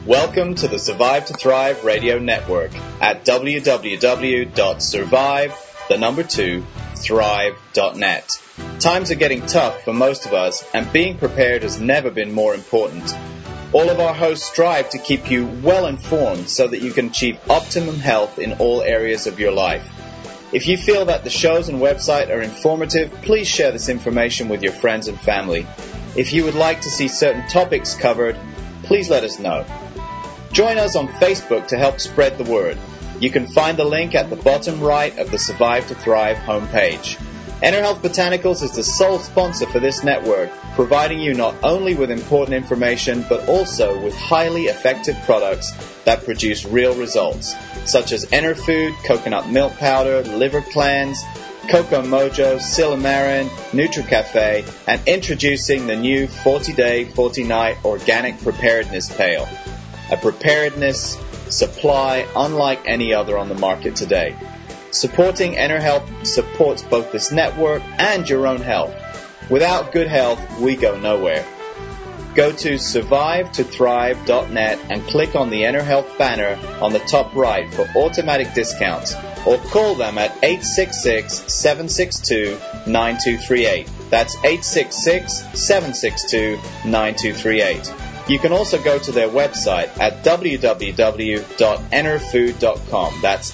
Welcome to the Survive to Thrive Radio Network at www.survive2thrive.net. Times are getting tough for most of us, and being prepared has never been more important. All of our hosts strive to keep you well informed so that you can achieve optimum health in all areas of your life. If you feel that the shows and website are informative, please share this information with your friends and family. If you would like to see certain topics covered, please let us know. Join us on Facebook to help spread the word. You can find the link at the bottom right of the Survive to Thrive homepage. EnerHealth Botanicals is the sole sponsor for this network, providing you not only with important information, but also with highly effective products that produce real results, such as EnerFood, coconut milk powder, liver cleanse, Coco Mojo, Silymarin, NutriCafe, and introducing the new 40-day, 40-night organic preparedness pail. A preparedness supply unlike any other on the market today. Supporting EnerHealth supports both this network and your own health. Without good health, we go nowhere. Go to survivetothrive.net and click on the EnerHealth banner on the top right for automatic discounts, or call them at 866-762-9238. That's 866-762-9238. You can also go to their website at www.enerfood.com. That's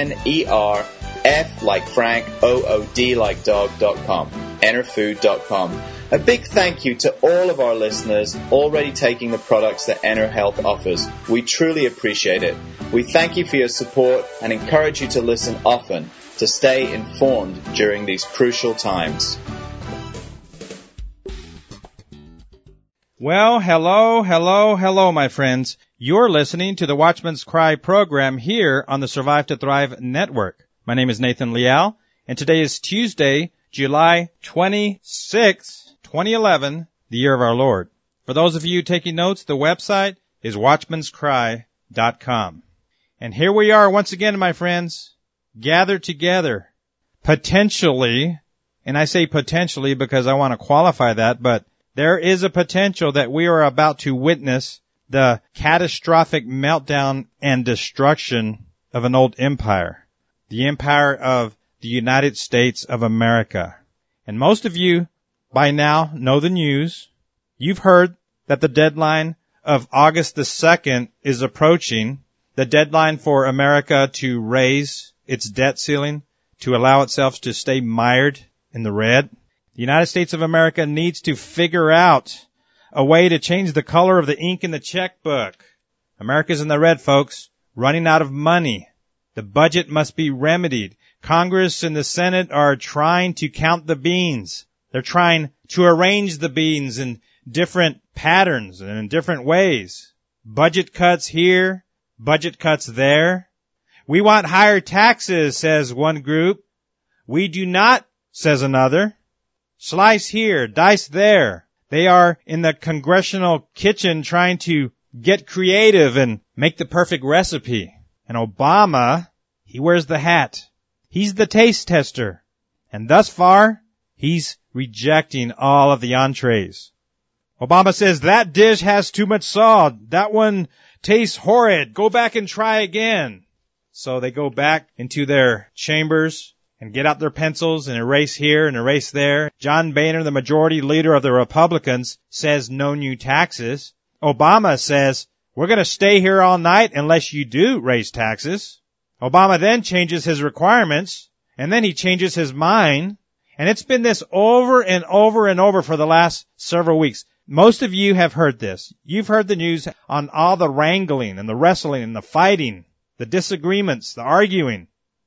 ENERF like Frank, OOD like dog.com. Enerfood.com. A big thank you to all of our listeners already taking the products that EnerHealth offers. We truly appreciate it. We thank you for your support and encourage you to listen often to stay informed during these crucial times. Well, hello, my friends. You're listening to the Watchman's Cry program here on the Survive to Thrive Network. My name is Nathan Leal, and today is Tuesday, July 26, 2011, the year of our Lord. For those of you taking notes, the website is watchmanscry.com. And here we are once again, my friends, gathered together, potentially, and I say potentially because I want to qualify that, but there is a potential that we are about to witness the catastrophic meltdown and destruction of an old empire, the empire of the United States of America. And most of you by now know the news. You've heard that the deadline of August the 2nd is approaching, the deadline for America to raise its debt ceiling, to allow itself to stay mired in the red. The United States of America needs to figure out a way to change the color of the ink in the checkbook. America's in the red, folks, running out of money. The budget must be remedied. Congress and the Senate are trying to count the beans. They're trying to arrange the beans in different patterns and in different ways. Budget cuts here, budget cuts there. We want higher taxes, says one group. We do not, says another. Slice here, dice there. They are in the congressional kitchen trying to get creative and make the perfect recipe. And Obama, he wears the hat. He's the taste tester. And thus far, he's rejecting all of the entrees. Obama says, that dish has too much salt. That one tastes horrid. Go back and try again. So they go back into their chambers and get out their pencils and erase here and erase there. John Boehner, the majority leader of the Republicans, says no new taxes. Obama says, we're going to stay here all night unless you do raise taxes. Obama then changes his requirements, and then he changes his mind. And it's been this over and over and over for the last several weeks. Most of you have heard this. You've heard the news on all the wrangling and the wrestling and the fighting, the disagreements, the arguing.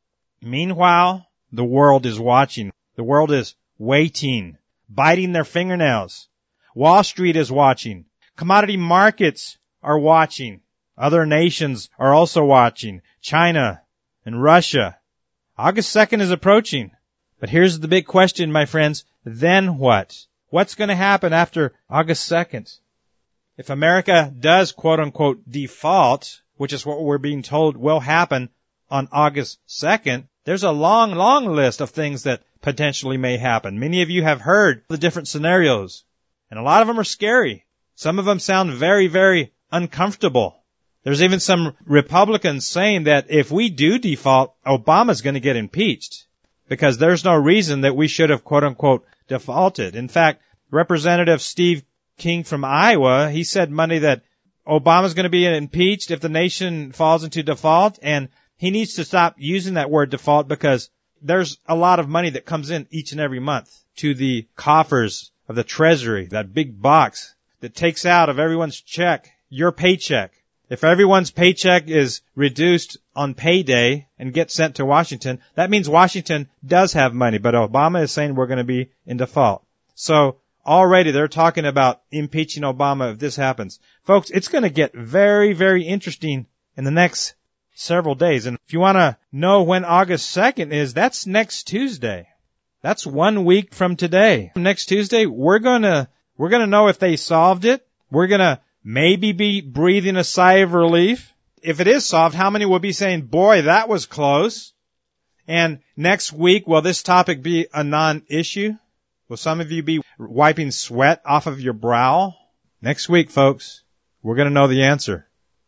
Meanwhile, the world is watching. The world is waiting, biting their fingernails. Wall Street is watching. Commodity markets are watching. Other nations are also watching. China and Russia. August 2nd is approaching. But here's the big question, my friends. Then what? What's going to happen after August 2nd? If America does, quote unquote, default, which is what we're being told will happen on August 2nd, there's a long, long list of things that potentially may happen. Many of you have heard the different scenarios, and a lot of them are scary. Some of them sound very, very uncomfortable. There's even some Republicans saying that if we do default, Obama's going to get impeached because there's no reason that we should have, quote unquote, defaulted. In fact, Representative Steve King from Iowa, he said Monday that Obama's going to be impeached if the nation falls into default, and he needs to stop using that word default because there's a lot of money that comes in each and every month to the coffers of the Treasury, that big box that takes out of everyone's check, your paycheck. If everyone's paycheck is reduced on payday and gets sent to Washington, that means Washington does have money, but Obama is saying we're going to be in default. So already they're talking about impeaching Obama if this happens. Folks, it's going to get very, very interesting in the next several days. And if you want to know when August 2nd is, that's next Tuesday. That's 1 week from today. Next Tuesday, we're going to know if they solved it. We're going to maybe be breathing a sigh of relief. If it is solved, how many will be saying, boy, that was close? And next week, will this topic be a non-issue? Will some of you be wiping sweat off of your brow? Next week, folks, we're going to know the answer.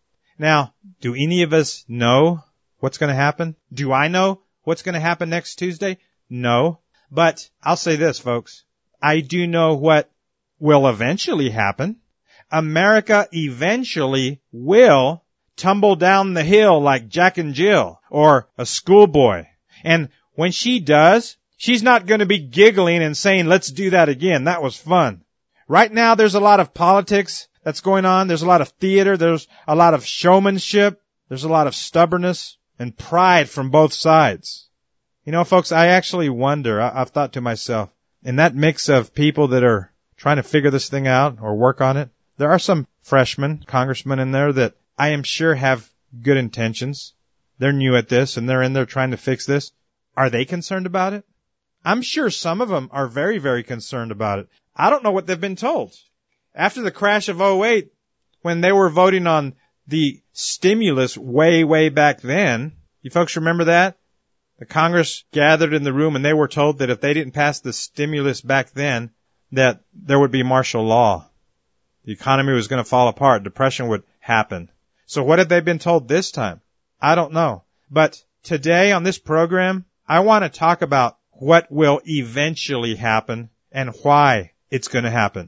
Now, do any of us know what's going to happen? Do I know what's going to happen next Tuesday? No. But I'll say this, folks. I do know what will eventually happen. America eventually will tumble down the hill like Jack and Jill or a schoolboy. And when she does, she's not going to be giggling and saying, let's do that again. That was fun. Right now, there's a lot of politics that's going on. There's a lot of theater. There's a lot of showmanship. There's a lot of stubbornness and pride from both sides. You know, folks, I actually wonder, I've thought to myself, in that mix of people that are trying to figure this thing out or work on it, there are some freshmen, congressmen in there that I am sure have good intentions. They're new at this and they're in there trying to fix this. Are they concerned about it? I'm sure some of them are very, very concerned about it. I don't know what they've been told. After the crash of 2008, when they were voting on the stimulus way, way back then, you folks remember that? The Congress gathered in the room and they were told that if they didn't pass the stimulus back then, that there would be martial law. The economy was going to fall apart. Depression would happen. So what have they been told this time? I don't know. But today on this program, I want to talk about what will eventually happen and why it's going to happen.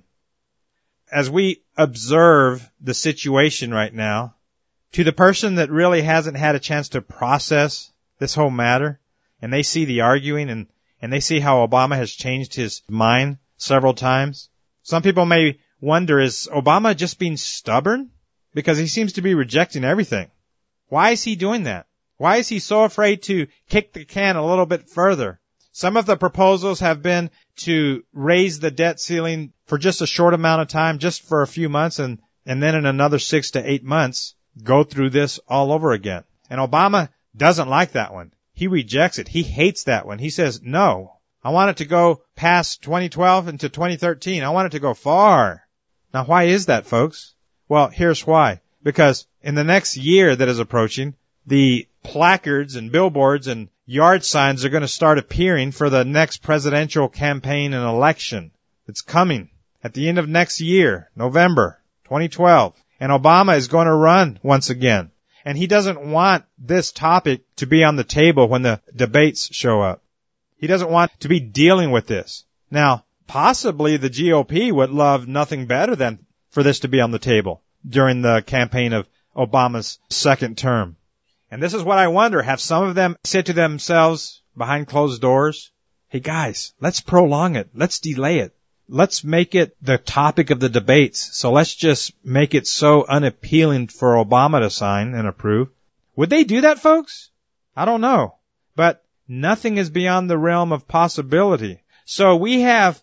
As we observe the situation right now, to the person that really hasn't had a chance to process this whole matter, and they see the arguing and they see how Obama has changed his mind several times, some people may wonder, is Obama just being stubborn? Because he seems to be rejecting everything. Why is he doing that? Why is he so afraid to kick the can a little bit further? Some of the proposals have been to raise the debt ceiling for just a short amount of time, just for a few months, and then in another 6 to 8 months, go through this all over again. And Obama doesn't like that one. He rejects it. He hates that one. He says, no, I want it to go past 2012 into 2013. I want it to go far. Now, why is that, folks? Well, here's why. Because in the next year that is approaching, the placards and billboards and yard signs are going to start appearing for the next presidential campaign and election. It's coming at the end of next year, November 2012. And Obama is going to run once again. And he doesn't want this topic to be on the table when the debates show up. He doesn't want to be dealing with this. Now, possibly the GOP would love nothing better than for this to be on the table during the campaign of Obama's second term. And this is what I wonder. Have some of them said to themselves behind closed doors, hey guys, let's prolong it. Let's delay it. Let's make it the topic of the debates. So let's just make it so unappealing for Obama to sign and approve. Would they do that, folks? I don't know. But nothing is beyond the realm of possibility. So we have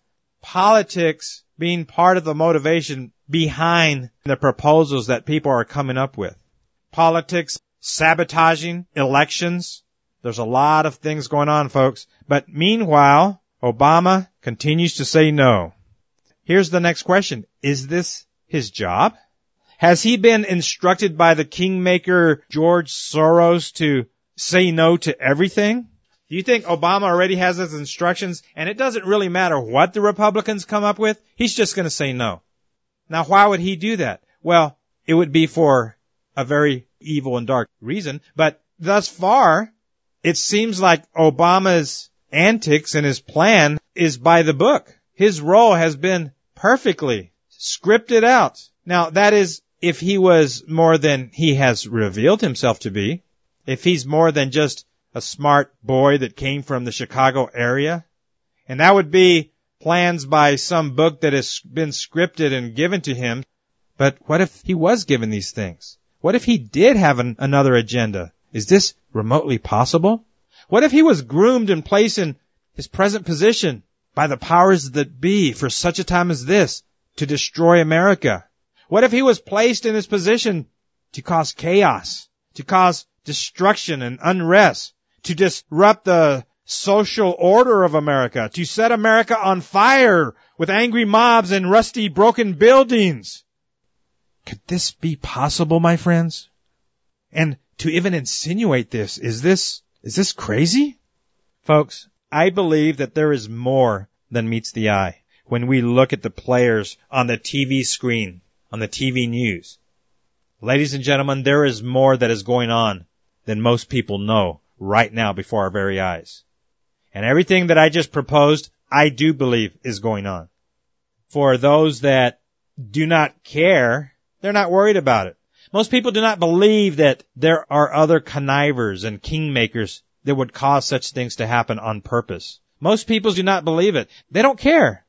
politics being part of the motivation behind the proposals that people are coming up with. Politics sabotaging elections. There's a lot of things going on, folks. But meanwhile, Obama continues to say no. Here's the next question. Is this his job? Has he been instructed by the kingmaker George Soros to say no to everything? Do you think Obama already has his instructions and it doesn't really matter what the Republicans come up with? He's just going to say no. Now, why would he do that? Well, it would be for a very evil and dark reason. But thus far, it seems like Obama's antics and his plan is by the book. His role has been perfectly scripted out. Now, that is if he was more than he has revealed himself to be. If he's more than just a smart boy that came from the Chicago area. And that would be plans by some book that has been scripted and given to him. But what if he was given these things? What if he did have another agenda? Is this remotely possible? What if he was groomed and placed in his present position by the powers that be for such a time as this to destroy America? What if he was placed in this position to cause chaos, to cause destruction and unrest, to disrupt the social order of America, to set America on fire with angry mobs and rusty, broken buildings? Could this be possible, my friends? And to even insinuate this, is this crazy? Folks, I believe that there is more than meets the eye when we look at the players on the TV screen, on the TV news. Ladies and gentlemen, there is more that is going on than most people know right now before our very eyes. And everything that I just proposed, I do believe is going on. For those that do not care, they're not worried about it. Most people do not believe that there are other connivers and kingmakers that would cause such things to happen on purpose. Most people do not believe it. They don't care.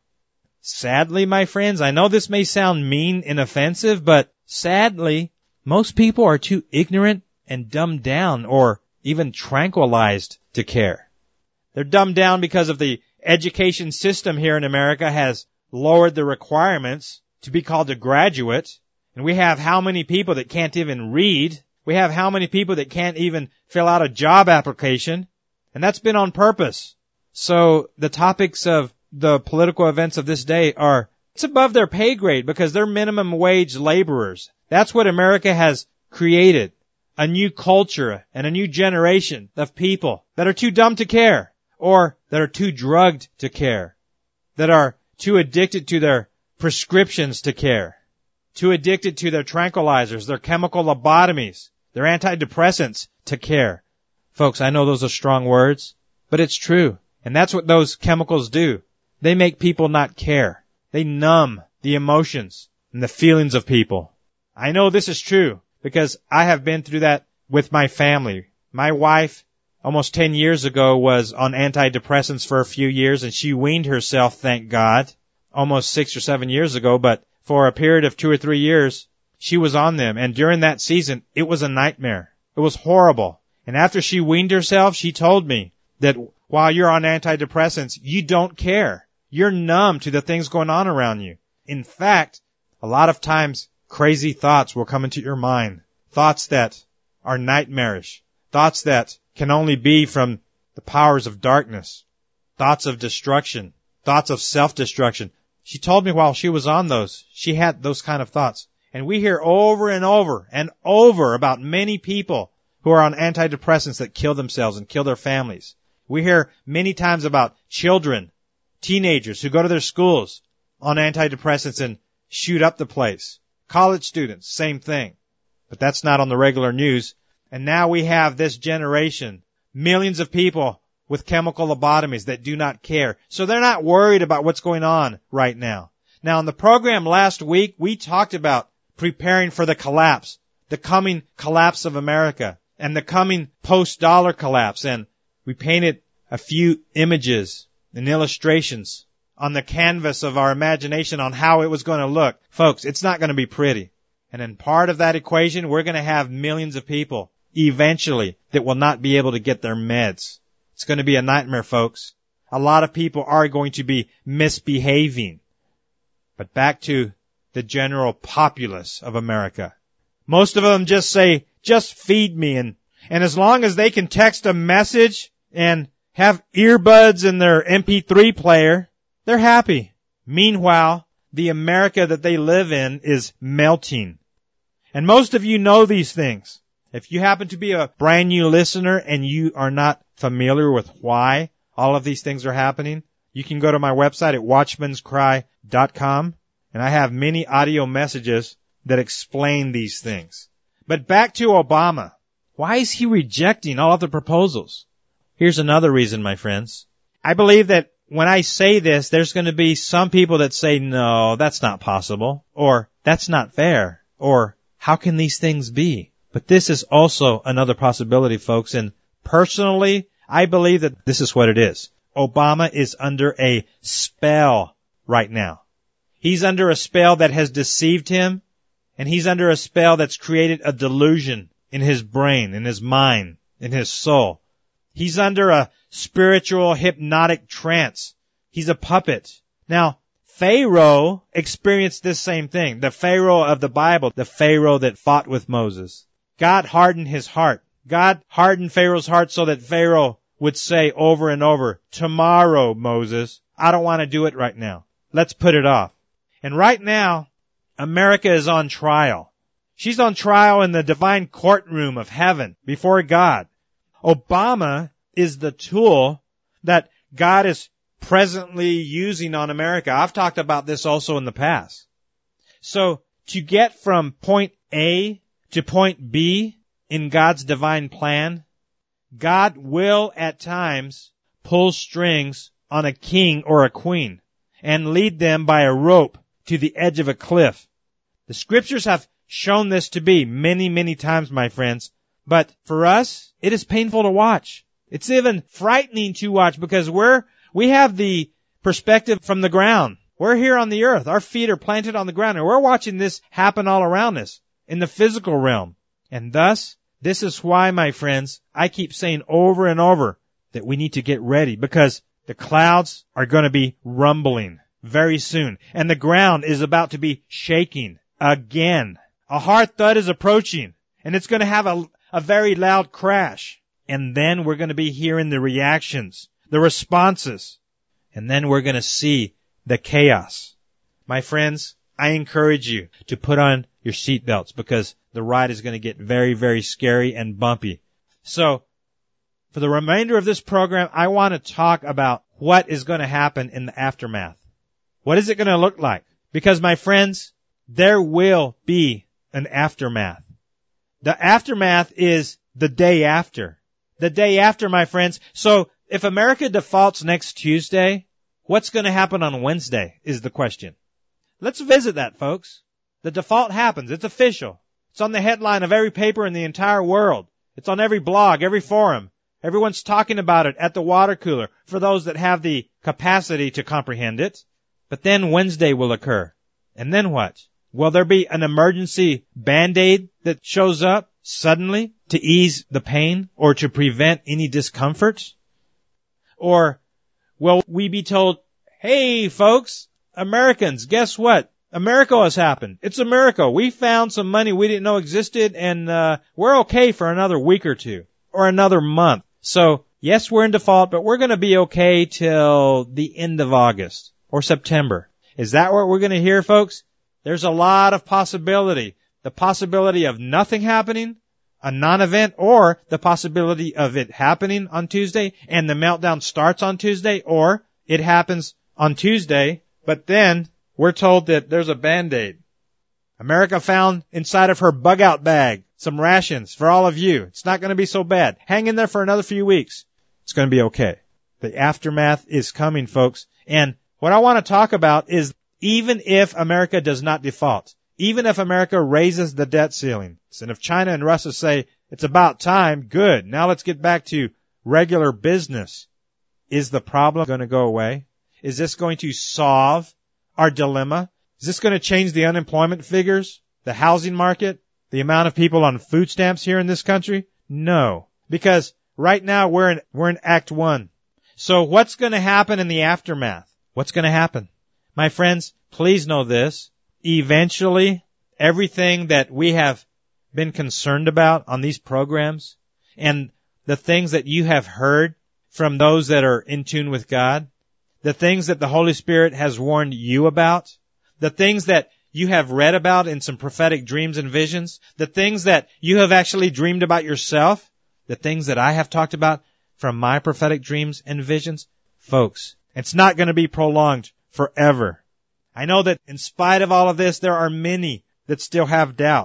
Sadly, my friends, I know this may sound mean and offensive, but sadly, most people are too ignorant and dumbed down or even tranquilized to care. They're dumbed down because of the education system here in America has lowered the requirements to be called a graduate. And we have how many people that can't even read? We have how many people that can't even fill out a job application? And that's been on purpose. So the topics of the political events of this day it's above their pay grade because they're minimum wage laborers. That's what America has created. A new culture and a new generation of people that are too dumb to care or that are too drugged to care, that are too addicted to their prescriptions to care, too addicted to their tranquilizers, their chemical lobotomies, their antidepressants to care. Folks, I know those are strong words, but it's true. And that's what those chemicals do. They make people not care. They numb the emotions and the feelings of people. I know this is true because I have been through that with my family. My wife, almost 10 years ago, was on antidepressants for a few years, and she weaned herself, thank God, almost 6 or 7 years ago, but for a period of 2 or 3 years, she was on them. And during that season, it was a nightmare. It was horrible. And after she weaned herself, she told me that while you're on antidepressants, you don't care. You're numb to the things going on around you. In fact, a lot of times, crazy thoughts will come into your mind. Thoughts that are nightmarish. Thoughts that can only be from the powers of darkness. Thoughts of destruction. Thoughts of self-destruction. She told me while she was on those, she had those kind of thoughts. And we hear over and over and over about many people who are on antidepressants that kill themselves and kill their families. We hear many times about children, teenagers who go to their schools on antidepressants and shoot up the place. College students, same thing. But that's not on the regular news. And now we have this generation, millions of people with chemical lobotomies that do not care. So they're not worried about what's going on right now. Now, in the program last week, we talked about preparing for the collapse, the coming collapse of America, and the coming post-dollar collapse. And we painted a few images and illustrations on the canvas of our imagination on how it was going to look. Folks, it's not going to be pretty. And in part of that equation, we're going to have millions of people eventually that will not be able to get their meds. It's going to be a nightmare, folks. A lot of people are going to be misbehaving. But back to the general populace of America. Most of them just say, just feed me. And as long as they can text a message and have earbuds in their MP3 player, they're happy. Meanwhile, the America that they live in is melting. And most of you know these things. If you happen to be a brand new listener and you are not familiar with why all of these things are happening, you can go to my website at watchmanscry.com, and I have many audio messages that explain these things. But back to Obama. Why is he rejecting all of the proposals? Here's another reason, my friends. I believe that when I say this, there's going to be some people that say, no, that's not possible, or that's not fair, or how can these things be? But this is also another possibility, folks, and personally, I believe that this is what it is. Obama is under a spell right now. He's under a spell that has deceived him, and he's under a spell that's created a delusion in his brain, in his mind, in his soul. He's under a spiritual hypnotic trance. He's a puppet. Now, Pharaoh experienced this same thing. The Pharaoh of the Bible, the Pharaoh that fought with Moses. God hardened his heart. God hardened Pharaoh's heart so that Pharaoh would say over and over, tomorrow, Moses, I don't want to do it right now. Let's put it off. And right now, America is on trial. She's on trial in the divine courtroom of heaven before God. Obama is the tool that God is presently using on America. I've talked about this also in the past. So to get from point A to point B in God's divine plan, God will at times pull strings on a king or a queen and lead them by a rope to the edge of a cliff. The scriptures have shown this to be many, many times, my friends. But for us, it is painful to watch. It's even frightening to watch because we have the perspective from the ground. We're here on the earth. Our feet are planted on the ground and we're watching this happen all around us in the physical realm. And thus, this is why, my friends, I keep saying over and over that we need to get ready because the clouds are going to be rumbling very soon and the ground is about to be shaking again. A hard thud is approaching and it's going to have a very loud crash. And then we're going to be hearing the reactions, the responses, and then we're going to see the chaos. My friends, I encourage you to put on your seatbelts because the ride is going to get very, very scary and bumpy. So, for the remainder of this program, I want to talk about what is going to happen in the aftermath. What is it going to look like? Because, my friends, there will be an aftermath. The aftermath is the day after. The day after, my friends. So, if America defaults next Tuesday, what's going to happen on Wednesday is the question. Let's visit that, folks. The default happens. It's official. It's on the headline of every paper in the entire world. It's on every blog, every forum. Everyone's talking about it at the water cooler for those that have the capacity to comprehend it. But then Wednesday will occur. And then what? Will there be an emergency Band-Aid that shows up suddenly to ease the pain or to prevent any discomfort? Or will we be told, hey folks, Americans, guess what? A miracle has happened. It's a miracle. We found some money we didn't know existed and we're okay for another week or two or another month. So yes, we're in default, but we're going to be okay till the end of August or September. Is that what we're going to hear, folks? There's a lot of possibility. The possibility of nothing happening, a non-event, or the possibility of it happening on Tuesday and the meltdown starts on Tuesday, or it happens on Tuesday, but then we're told that there's a Band-Aid. America found inside of her bug-out bag some rations for all of you. It's not going to be so bad. Hang in there for another few weeks. It's going to be okay. The aftermath is coming, folks. And what I want to talk about is even if America does not default, even if America raises the debt ceiling, and if China and Russia say it's about time, good, now let's get back to regular business, is the problem going to go away? Is this going to solve our dilemma? Is this going to change the unemployment figures, the housing market, the amount of people on food stamps here in this country? No, because right now we're in Act 1. So what's going to happen in the aftermath? What's going to happen? My friends, please know this. Eventually, everything that we have been concerned about on these programs and the things that you have heard from those that are in tune with God, the things that the Holy Spirit has warned you about, the things that you have read about in some prophetic dreams and visions, the things that you have actually dreamed about yourself, the things that I have talked about from my prophetic dreams and visions, folks, it's not going to be prolonged forever. I know that in spite of all of this, there are many that still have doubts.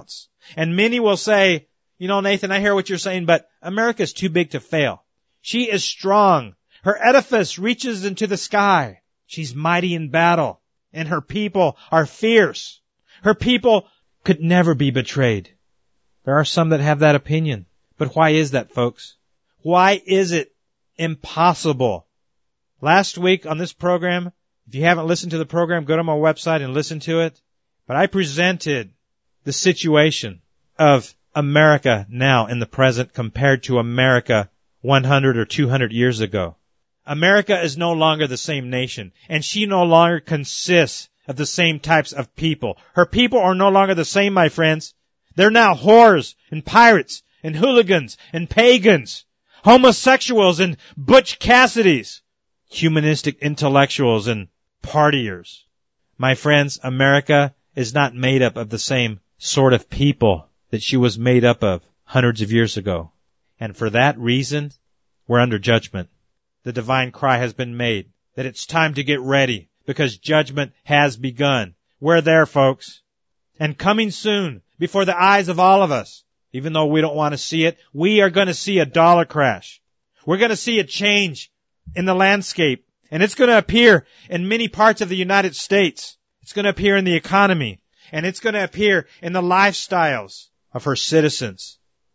And many will say, you know, Nathan, I hear what you're saying, but America's too big to fail. She is strong. Her edifice reaches into the sky. She's mighty in battle, and her people are fierce. Her people could never be betrayed. There are some that have that opinion. But why is that, folks? Why is it impossible? Last week on this program, if you haven't listened to the program, go to my website and listen to it. But I presented the situation of America now in the present compared to America 100 or 200 years ago. America is no longer the same nation, and she no longer consists of the same types of people. Her people are no longer the same, my friends. They're now whores and pirates and hooligans and pagans, homosexuals and Butch Cassidys, humanistic intellectuals and partiers. My friends, America is not made up of the same sort of people that she was made up of hundreds of years ago. And for that reason, we're under judgment. The divine cry has been made that it's time to get ready because judgment has begun. We're there, folks. And coming soon, before the eyes of all of us, even though we don't want to see it, we are going to see a dollar crash. We're going to see a change in the landscape, and it's going to appear in many parts of the United States. It's going to appear in the economy, and it's going to appear in the lifestyles of her citizens.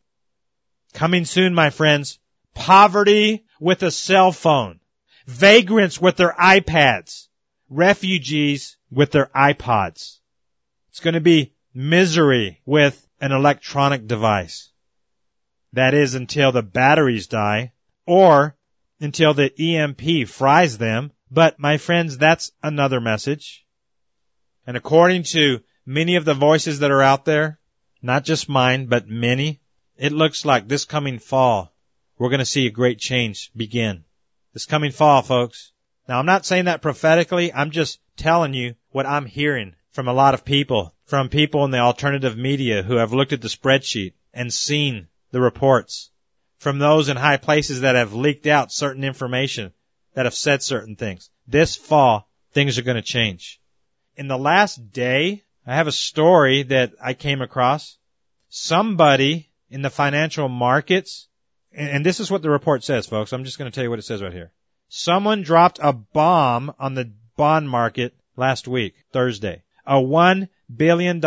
Coming soon, my friends, poverty with a cell phone, vagrants with their iPads, refugees with their iPods. It's going to be misery with an electronic device. That is until the batteries die or until the EMP fries them. But my friends, that's another message. And according to many of the voices that are out there, not just mine, but many, it looks like this coming fall, we're going to see a great change begin. This coming fall, folks. Now, I'm not saying that prophetically. I'm just telling you what I'm hearing from a lot of people, from people in the alternative media who have looked at the spreadsheet and seen the reports, from those in high places that have leaked out certain information, that have said certain things. This fall, things are going to change. In the last day, I have a story that I came across. Somebody in the financial markets, and this is what the report says, folks. I'm just going to tell you what it says right here. Someone dropped a bomb on the bond market last week, Thursday. A $1 billion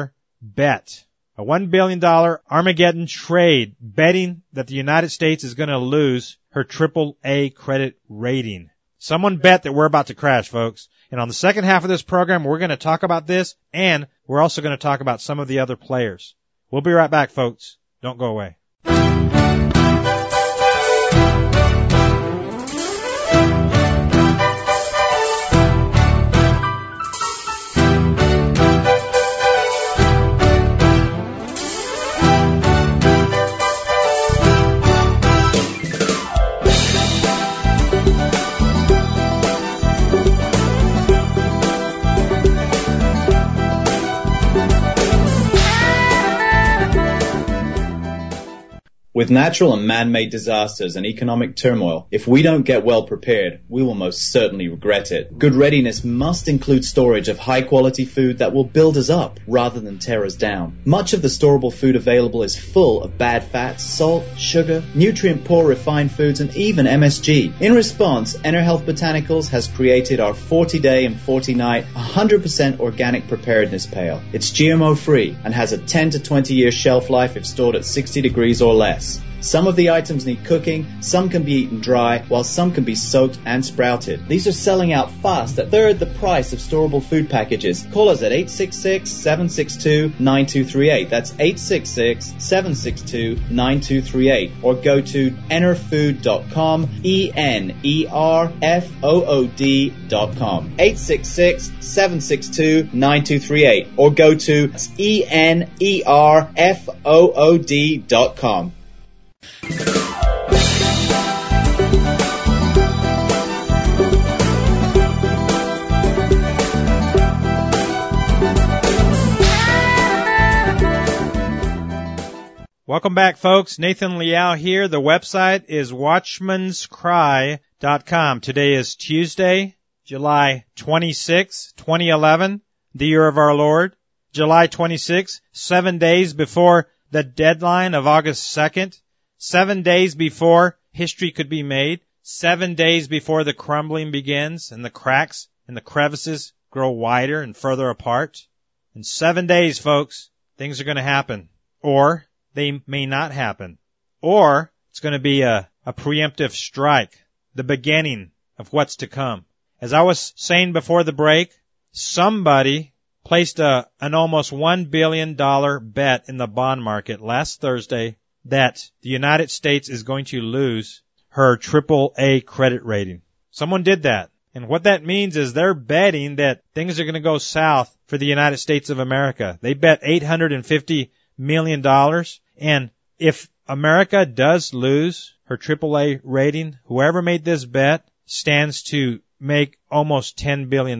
bet. A $1 billion Armageddon trade betting that the United States is going to lose her AAA credit rating. Someone bet that we're about to crash, folks. And on the second half of this program, we're going to talk about this, and we're also going to talk about some of the other players. We'll be right back, folks. Don't go away. With natural and man-made disasters and economic turmoil, if we don't get well prepared, we will most certainly regret it. Good readiness must include storage of high-quality food that will build us up rather than tear us down. Much of the storable food available is full of bad fats, salt, sugar, nutrient-poor refined foods, and even MSG. In response, EnerHealth Botanicals has created our 40-day and 40-night 100% organic preparedness pail. It's GMO-free and has a 10 to 20-year shelf life if stored at 60 degrees or less. Some of the items need cooking, some can be eaten dry, while some can be soaked and sprouted. These are selling out fast at third the price of storable food packages. Call us at 866-762-9238. That's 866-762-9238. Or go to enerfood.com, ENERFOOD.com. 866-762-9238. Or go to ENERFOOD.com. Welcome back, folks. Nathan Liao here. The website is watchmanscry.com. Today is Tuesday, July 26, 2011, the year of our Lord, July 26th, 7 days before the deadline of August 2nd, 7 days before history could be made, 7 days before the crumbling begins and the cracks and the crevices grow wider and further apart. In 7 days, folks, things are going to happen. Or they may not happen. Or it's going to be a preemptive strike, the beginning of what's to come. As I was saying before the break, somebody placed an almost $1 billion bet in the bond market last Thursday that the United States is going to lose her AAA credit rating. Someone did that. And what that means is they're betting that things are going to go south for the United States of America. They bet $850 million. And if America does lose her AAA rating, whoever made this bet stands to make almost $10 billion.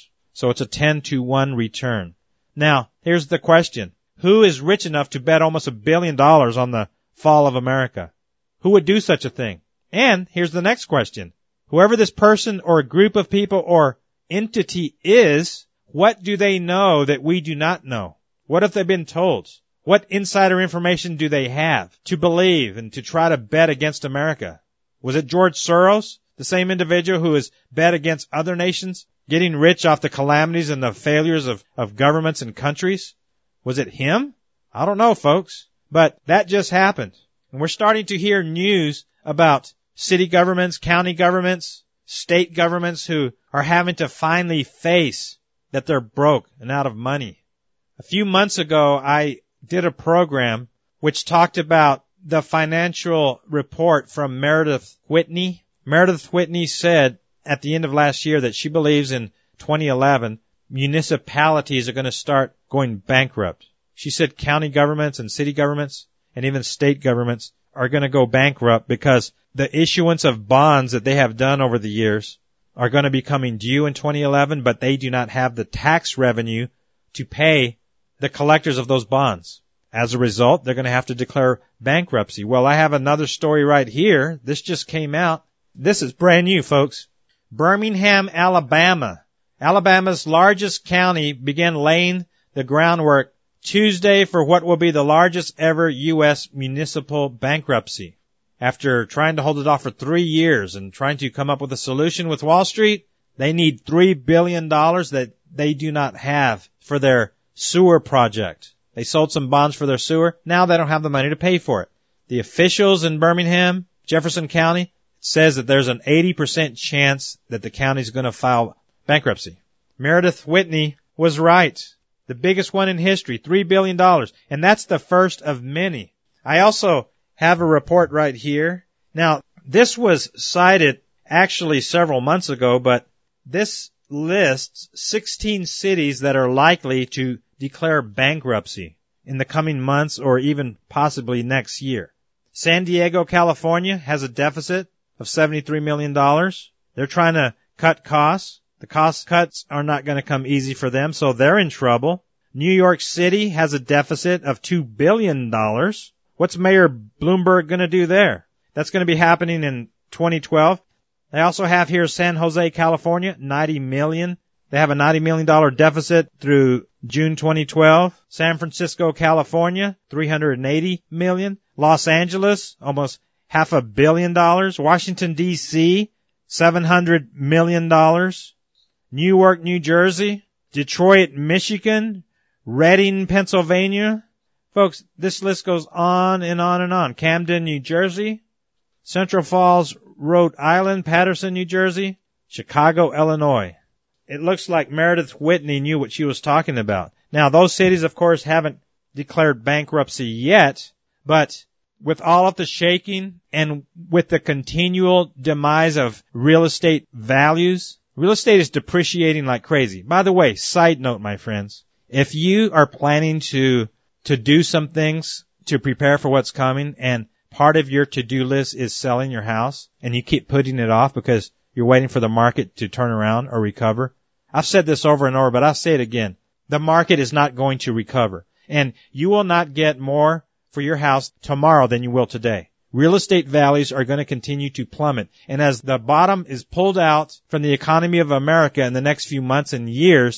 So it's a 10-to-1 return. Now, here's the question. Who is rich enough to bet almost $1 billion on the fall of America? Who would do such a thing? And here's the next question. Whoever this person or group of people or entity is, what do they know that we do not know? What have they been told? What insider information do they have to believe and to try to bet against America? Was it George Soros, the same individual who has bet against other nations, getting rich off the calamities and the failures of governments and countries? Was it him? I don't know, folks. But that just happened. And we're starting to hear news about city governments, county governments, state governments who are having to finally face that they're broke and out of money. A few months ago, I did a program which talked about the financial report from Meredith Whitney. Meredith Whitney said at the end of last year that she believes in 2011 municipalities are going to start going bankrupt. She said county governments and city governments and even state governments are going to go bankrupt because the issuance of bonds that they have done over the years are going to be coming due in 2011, but they do not have the tax revenue to pay the collectors of those bonds. As a result, they're going to have to declare bankruptcy. Well, I have another story right here. This just came out. This is brand new, folks. Birmingham, Alabama. Alabama's largest county began laying the groundwork Tuesday for what will be the largest ever U.S. municipal bankruptcy. After trying to hold it off for 3 years and trying to come up with a solution with Wall Street, they need $3 billion that they do not have for their sewer project. They sold some bonds for their sewer. Now they don't have the money to pay for it. The officials in Birmingham, Jefferson County, says that there's an 80% chance that the county's going to file bankruptcy. Meredith Whitney was right. The biggest one in history, $3 billion. And that's the first of many. I also have a report right here. Now, this was cited actually several months ago, but this lists 16 cities that are likely to declare bankruptcy in the coming months or even possibly next year. San Diego, California has a deficit of $73 million. They're trying to cut costs. The cost cuts are not going to come easy for them, so they're in trouble. New York City has a deficit of $2 billion. What's Mayor Bloomberg going to do there? That's going to be happening in 2012. They also have here San Jose, California, $90 million. They have a $90 million deficit through June 2012. San Francisco, California, $380 million. Los Angeles, almost $500 million. Washington, D.C., $700 million. Newark, New Jersey. Detroit, Michigan. Reading, Pennsylvania. Folks, this list goes on and on and on. Camden, New Jersey. Central Falls, Rhode Island. Patterson, New Jersey. Chicago, Illinois. It looks like Meredith Whitney knew what she was talking about. Now, those cities, of course, haven't declared bankruptcy yet, but with all of the shaking and with the continual demise of real estate values, real estate is depreciating like crazy. By the way, side note, my friends, if you are planning to do some things to prepare for what's coming and part of your to-do list is selling your house and you keep putting it off because you're waiting for the market to turn around or recover. I've said this over and over, but I'll say it again. The market is not going to recover. And you will not get more for your house tomorrow than you will today. Real estate values are going to continue to plummet. And as the bottom is pulled out from the economy of America in the next few months and years,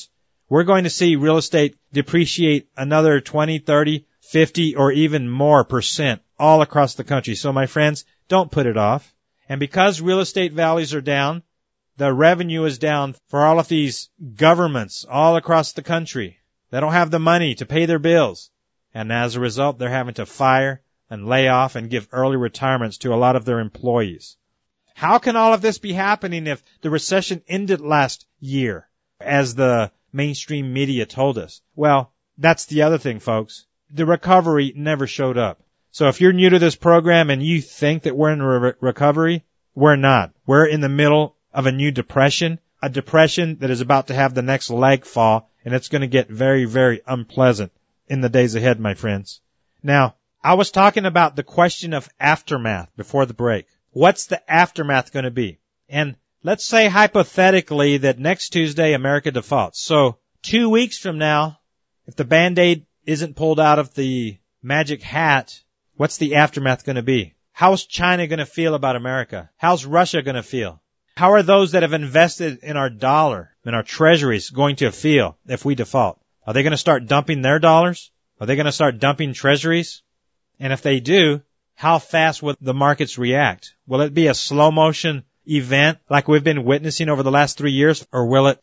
we're going to see real estate depreciate another 20, 30, 50, or even more % all across the country. So my friends, don't put it off. And because real estate values are down, the revenue is down for all of these governments all across the country. They don't have the money to pay their bills. And as a result, they're having to fire and lay off and give early retirements to a lot of their employees. How can all of this be happening if the recession ended last year, as the mainstream media told us? Well, that's the other thing, folks. The recovery never showed up. So if you're new to this program and you think that we're in recovery, we're not. We're in the middle of a new depression, a depression that is about to have the next leg fall, and it's going to get very, very unpleasant in the days ahead, my friends. Now, I was talking about the question of aftermath before the break. What's the aftermath going to be? And let's say hypothetically that next Tuesday America defaults. So 2 weeks from now, if the Band-Aid isn't pulled out of the magic hat, what's the aftermath going to be? How's China going to feel about America? How's Russia going to feel? How are those that have invested in our dollar, in our treasuries, going to feel if we default? Are they going to start dumping their dollars? Are they going to start dumping treasuries? And if they do, how fast will the markets react? Will it be a slow motion event like we've been witnessing over the last 3 years? Or will it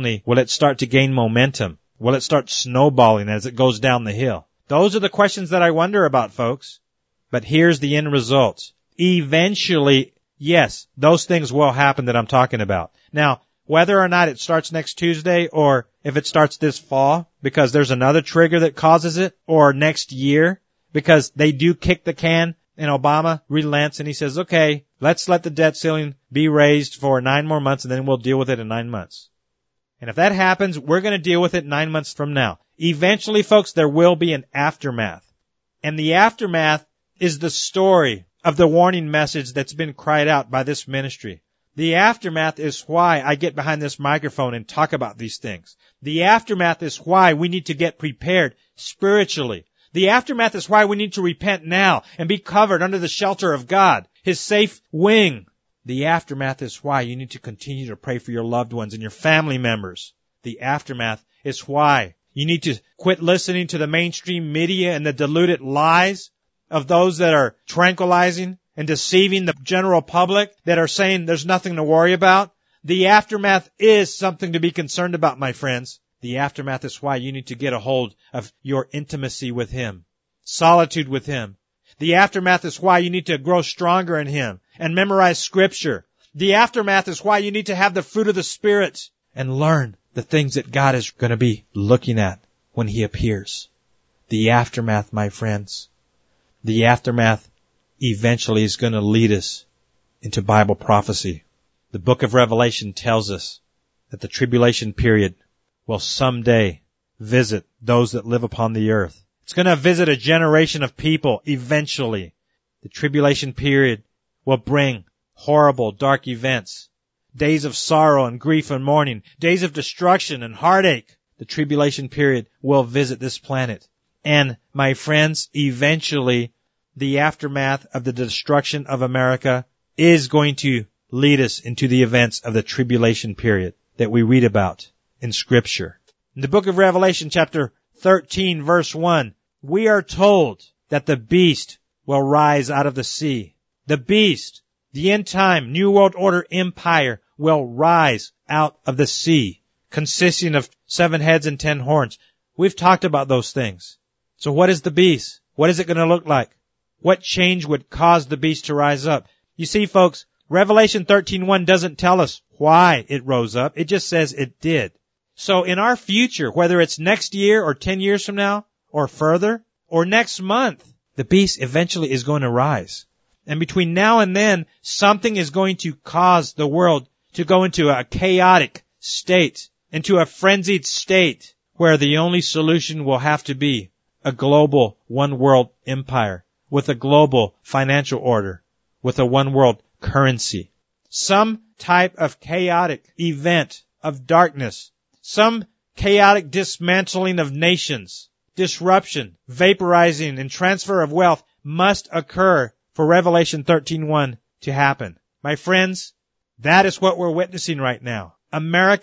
start to gain momentum? Will it start snowballing as it goes down the hill? Those are the questions that I wonder about, folks. But here's the end result. Eventually, yes, those things will happen that I'm talking about. Now, whether or not it starts next Tuesday or if it starts this fall because there's another trigger that causes it, or next year because they do kick the can and Obama relents and he says, okay, let's let the debt ceiling be raised for 9 more months and then we'll deal with it in 9 months. And if that happens, we're going to deal with it 9 months from now. Eventually, folks, there will be an aftermath. And the aftermath is the story of the warning message that's been cried out by this ministry. The aftermath is why I get behind this microphone and talk about these things. The aftermath is why we need to get prepared spiritually. The aftermath is why we need to repent now and be covered under the shelter of God, His safe wing. The aftermath is why you need to continue to pray for your loved ones and your family members. The aftermath is why you need to quit listening to the mainstream media and the diluted lies of those that are tranquilizing and deceiving the general public, that are saying there's nothing to worry about. The aftermath is something to be concerned about, my friends. The aftermath is why you need to get a hold of your intimacy with Him, solitude with Him. The aftermath is why you need to grow stronger in Him and memorize Scripture. The aftermath is why you need to have the fruit of the Spirit and learn the things that God is going to be looking at when He appears. The aftermath, my friends, the aftermath eventually is going to lead us into Bible prophecy. The book of Revelation tells us that the tribulation period will someday visit those that live upon the earth. It's going to visit a generation of people eventually. The tribulation period will bring horrible, dark events, days of sorrow and grief and mourning, days of destruction and heartache. The tribulation period will visit this planet. And, my friends, eventually the aftermath of the destruction of America is going to lead us into the events of the tribulation period that we read about in Scripture. In the book of Revelation, chapter 13, verse 1, we are told that the beast will rise out of the sea. The beast, the end time, New World Order empire, will rise out of the sea, consisting of 7 heads and 10 horns. We've talked about those things. So what is the beast? What is it going to look like? What change would cause the beast to rise up? You see, folks, Revelation 13:1 doesn't tell us why it rose up. It just says it did. So in our future, whether it's next year or 10 years from now or further or next month, the beast eventually is going to rise. And between now and then, something is going to cause the world to go into a chaotic state, into a frenzied state where the only solution will have to be a global one world empire with a global financial order, with a one world currency. Some type of chaotic event of darkness, some chaotic dismantling of nations, disruption, vaporizing, and transfer of wealth must occur for Revelation 13:1 to happen. My friends, that is what we're witnessing right now. America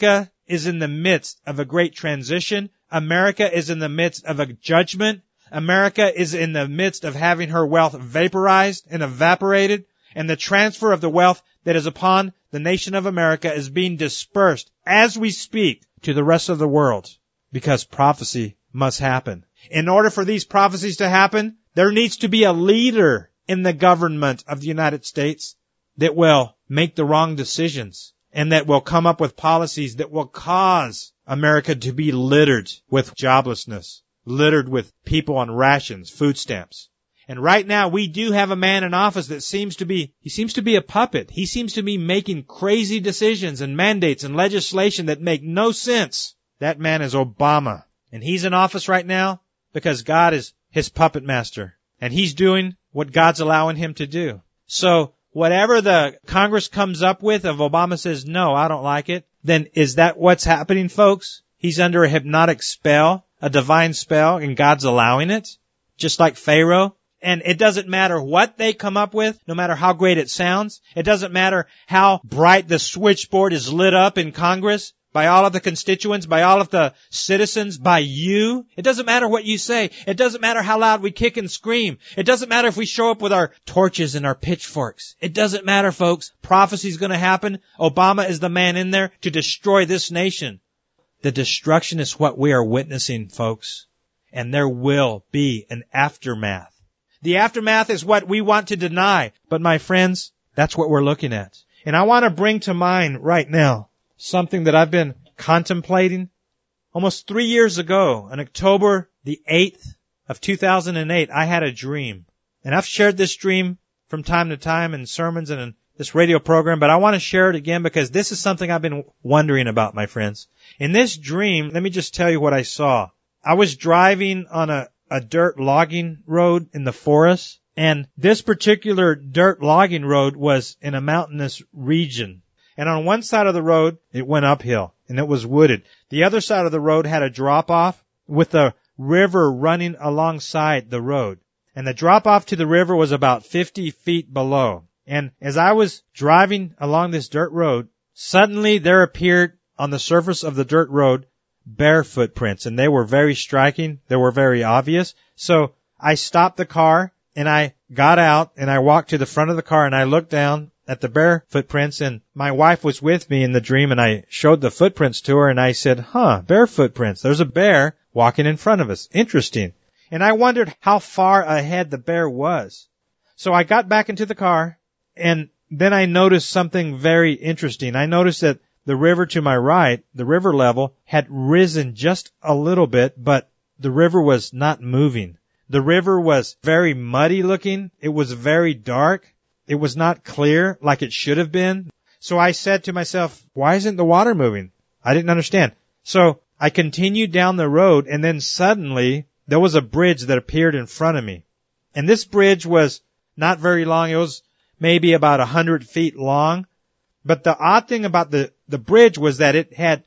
is in the midst of a great transition. America is in the midst of a judgment. America is in the midst of having her wealth vaporized and evaporated. And the transfer of the wealth that is upon the nation of America is being dispersed as we speak to the rest of the world, because prophecy must happen. In order for these prophecies to happen, there needs to be a leader in the government of the United States that will make the wrong decisions and that will come up with policies that will cause America to be littered with joblessness, littered with people on rations, food stamps. And right now we do have a man in office that seems to be a puppet. He seems to be making crazy decisions and mandates and legislation that make no sense. That man is Obama. And he's in office right now because God is his puppet master. And he's doing what God's allowing him to do. So whatever the Congress comes up with, if Obama says, no, I don't like it, then is that what's happening, folks? He's under a hypnotic spell, a divine spell, and God's allowing it, just like Pharaoh. And it doesn't matter what they come up with, no matter how great it sounds. It doesn't matter how bright the switchboard is lit up in Congress by all of the constituents, by all of the citizens, by you. It doesn't matter what you say. It doesn't matter how loud we kick and scream. It doesn't matter if we show up with our torches and our pitchforks. It doesn't matter, folks. Prophecy's going to happen. Obama is the man in there to destroy this nation. The destruction is what we are witnessing, folks. And there will be an aftermath. The aftermath is what we want to deny. But my friends, that's what we're looking at. And I want to bring to mind right now something that I've been contemplating. Almost 3 years ago, on October the 8th of 2008, I had a dream. And I've shared this dream from time to time in sermons and in this radio program, but I want to share it again because this is something I've been wondering about, my friends. In this dream, let me just tell you what I saw. I was driving on a dirt logging road in the forest, and this particular dirt logging road was in a mountainous region. And on one side of the road, it went uphill, and it was wooded. The other side of the road had a drop-off with a river running alongside the road. And the drop-off to the river was about 50 feet below. And as I was driving along this dirt road, suddenly there appeared on the surface of the dirt road bare footprints, and they were very striking. They were very obvious. So I stopped the car, and I got out, and I walked to the front of the car, and I looked down at the bare footprints, and my wife was with me in the dream, and I showed the footprints to her, and I said, bare footprints. There's a bear walking in front of us. Interesting. And I wondered how far ahead the bear was. So I got back into the car, and then I noticed something very interesting. I noticed that the river to my right, the river level, had risen just a little bit, but the river was not moving. The river was very muddy looking. It was very dark. It was not clear like it should have been. So I said to myself, why isn't the water moving? I didn't understand. So I continued down the road, and then suddenly there was a bridge that appeared in front of me. And this bridge was not very long. It was maybe about 100 feet long. But the odd thing about the bridge was that it had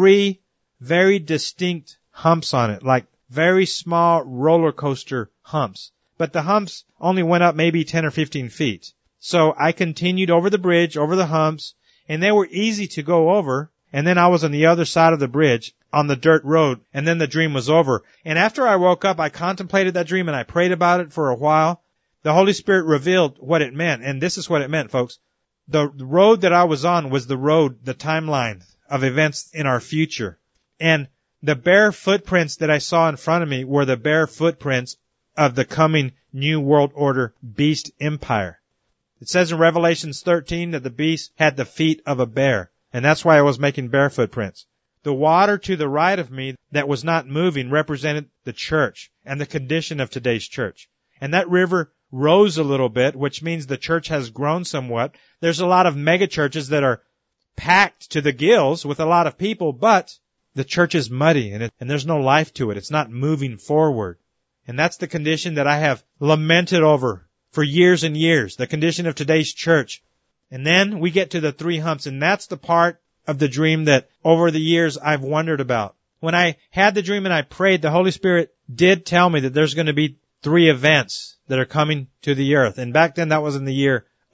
3 very distinct humps on it, like very small roller coaster humps. But the humps only went up maybe 10 or 15 feet. So I continued over the bridge, over the humps, and they were easy to go over. And then I was on the other side of the bridge on the dirt road, and then the dream was over. And after I woke up, I contemplated that dream and I prayed about it for a while. The Holy Spirit revealed what it meant, and this is what it meant, folks. The road that I was on was the road, the timeline of events in our future. And the bare footprints that I saw in front of me were the bare footprints of the coming New World Order beast empire. It says in Revelations 13 that the beast had the feet of a bear, and that's why I was making bare footprints. The water to the right of me that was not moving represented the church and the condition of today's church. And that river rose a little bit, which means the church has grown somewhat. There's a lot of mega churches that are packed to the gills with a lot of people, but the church is muddy and there's no life to it. It's not moving forward. And that's the condition that I have lamented over for years and years, the condition of today's church. And then we get to the 3 humps, and that's the part of the dream that over the years I've wondered about. When I had the dream and I prayed, the Holy Spirit did tell me that there's going to be 3 events that are coming to the earth. And back then that was in the year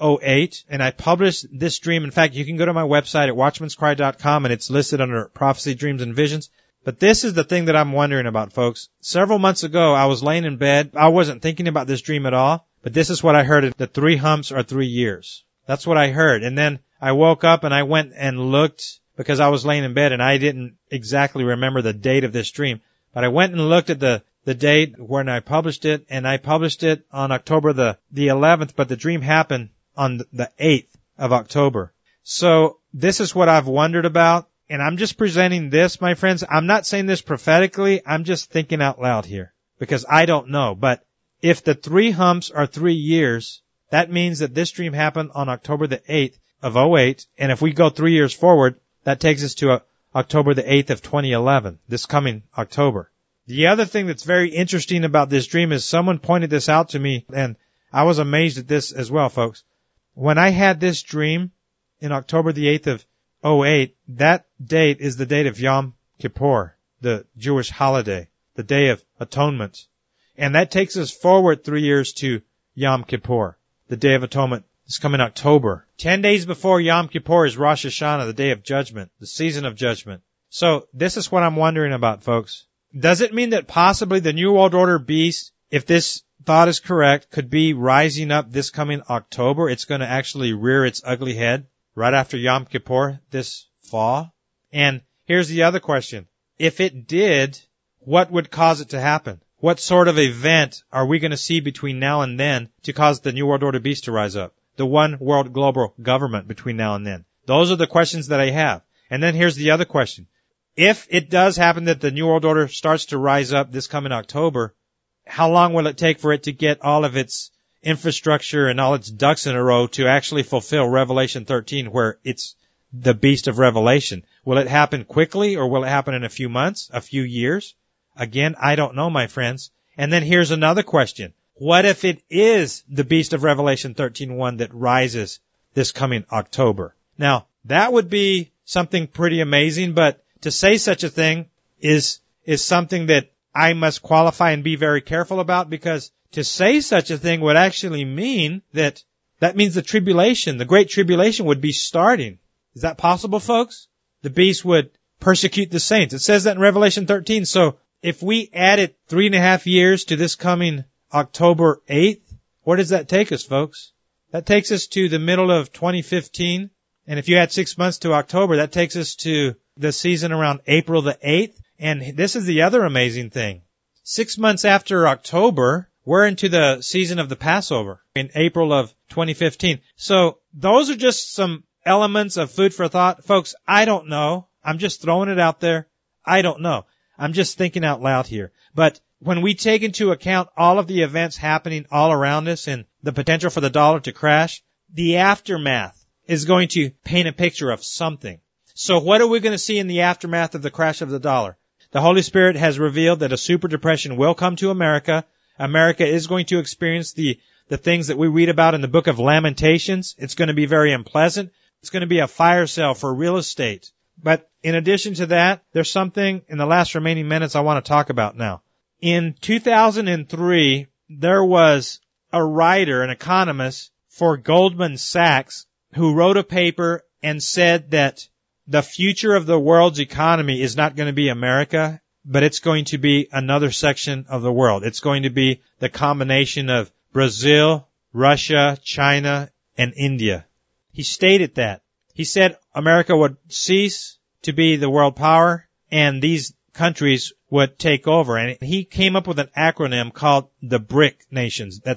08, and I published this dream. In fact, you can go to my website at watchmanscry.com, and it's listed under Prophecy, Dreams, and Visions. But this is the thing that I'm wondering about, folks. Several months ago, I was laying in bed. I wasn't thinking about this dream at all, but this is what I heard. The 3 humps are 3 years. That's what I heard. And then I woke up and I went and looked because I was laying in bed and I didn't exactly remember the date of this dream. But I went and looked at the date when I published it, and I published it on October the 11th, but the dream happened on the 8th of October. So this is what I've wondered about. And I'm just presenting this, my friends. I'm not saying this prophetically. I'm just thinking out loud here because I don't know. But if the 3 humps are 3 years, that means that this dream happened on October the 8th of 08. And if we go 3 years forward, that takes us to October the 8th of 2011, this coming October. The other thing that's very interesting about this dream is someone pointed this out to me, and I was amazed at this as well, folks. When I had this dream in October the 8th of 08, that date is the date of Yom Kippur, the Jewish holiday, the Day of Atonement. And that takes us forward 3 years to Yom Kippur, the Day of Atonement. It's coming October. 10 days before Yom Kippur is Rosh Hashanah, the Day of Judgment, the season of judgment. So this is what I'm wondering about, folks. Does it mean that possibly the New World Order beast, if this thought is correct, could be rising up this coming October? It's going to actually rear its ugly head right after Yom Kippur this fall? And here's the other question. If it did, what would cause it to happen? What sort of event are we going to see between now and then to cause the New World Order beast to rise up? The one world global government between now and then? Those are the questions that I have. And then here's the other question. If it does happen that the New World Order starts to rise up this coming October, how long will it take for it to get all of its infrastructure and all its ducks in a row to actually fulfill Revelation 13, where it's the beast of Revelation? Will it happen quickly, or will it happen in a few months, a few years? Again, I don't know, my friends. And then here's another question. What if it is the beast of Revelation 13:1 that rises this coming October? Now, that would be something pretty amazing, but to say such a thing is something that I must qualify and be very careful about, because to say such a thing would actually mean that means the tribulation, the great tribulation, would be starting. Is that possible, folks? The beast would persecute the saints. It says that in Revelation 13. So if we added 3.5 years to this coming October 8th, where does that take us, folks? That takes us to the middle of 2015. And if you add 6 months to October, that takes us to the season around April the 8th. And this is the other amazing thing. 6 months after October, we're into the season of the Passover in April of 2015. So those are just some elements of food for thought. Folks, I don't know. I'm just throwing it out there. I don't know. I'm just thinking out loud here. But when we take into account all of the events happening all around us and the potential for the dollar to crash, the aftermath is going to paint a picture of something. So what are we going to see in the aftermath of the crash of the dollar? The Holy Spirit has revealed that a super depression will come to America. America is going to experience the things that we read about in the book of Lamentations. It's going to be very unpleasant. It's going to be a fire sale for real estate. But in addition to that, there's something in the last remaining minutes I want to talk about now. In 2003, there was a writer, an economist for Goldman Sachs, who wrote a paper and said that the future of the world's economy is not going to be America, but it's going to be another section of the world. It's going to be the combination of Brazil, Russia, China, and India. He stated that. He said America would cease to be the world power and these countries would take over. And he came up with an acronym called the BRIC nations. That's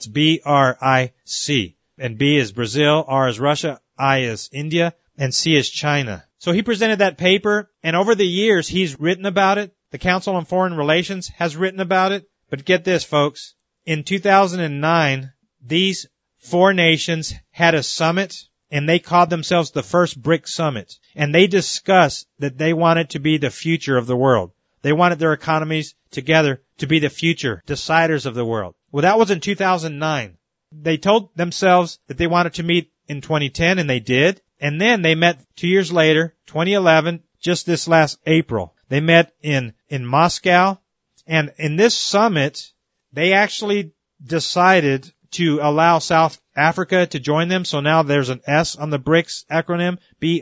B-R-I-C. And B is Brazil, R is Russia, I is India, and C is China. So he presented that paper, and over the years he's written about it. The Council on Foreign Relations has written about it. But get this, folks. In 2009, these 4 nations had a summit, and they called themselves the first BRIC Summit. And they discussed that they wanted to be the future of the world. They wanted their economies together to be the future deciders of the world. Well, that was in 2009. They told themselves that they wanted to meet in 2010, and they did. And then they met 2 years later, 2011, just this last April. They met in Moscow. And in this summit, they actually decided to allow South Africa to join them. So now there's an S on the BRICS acronym,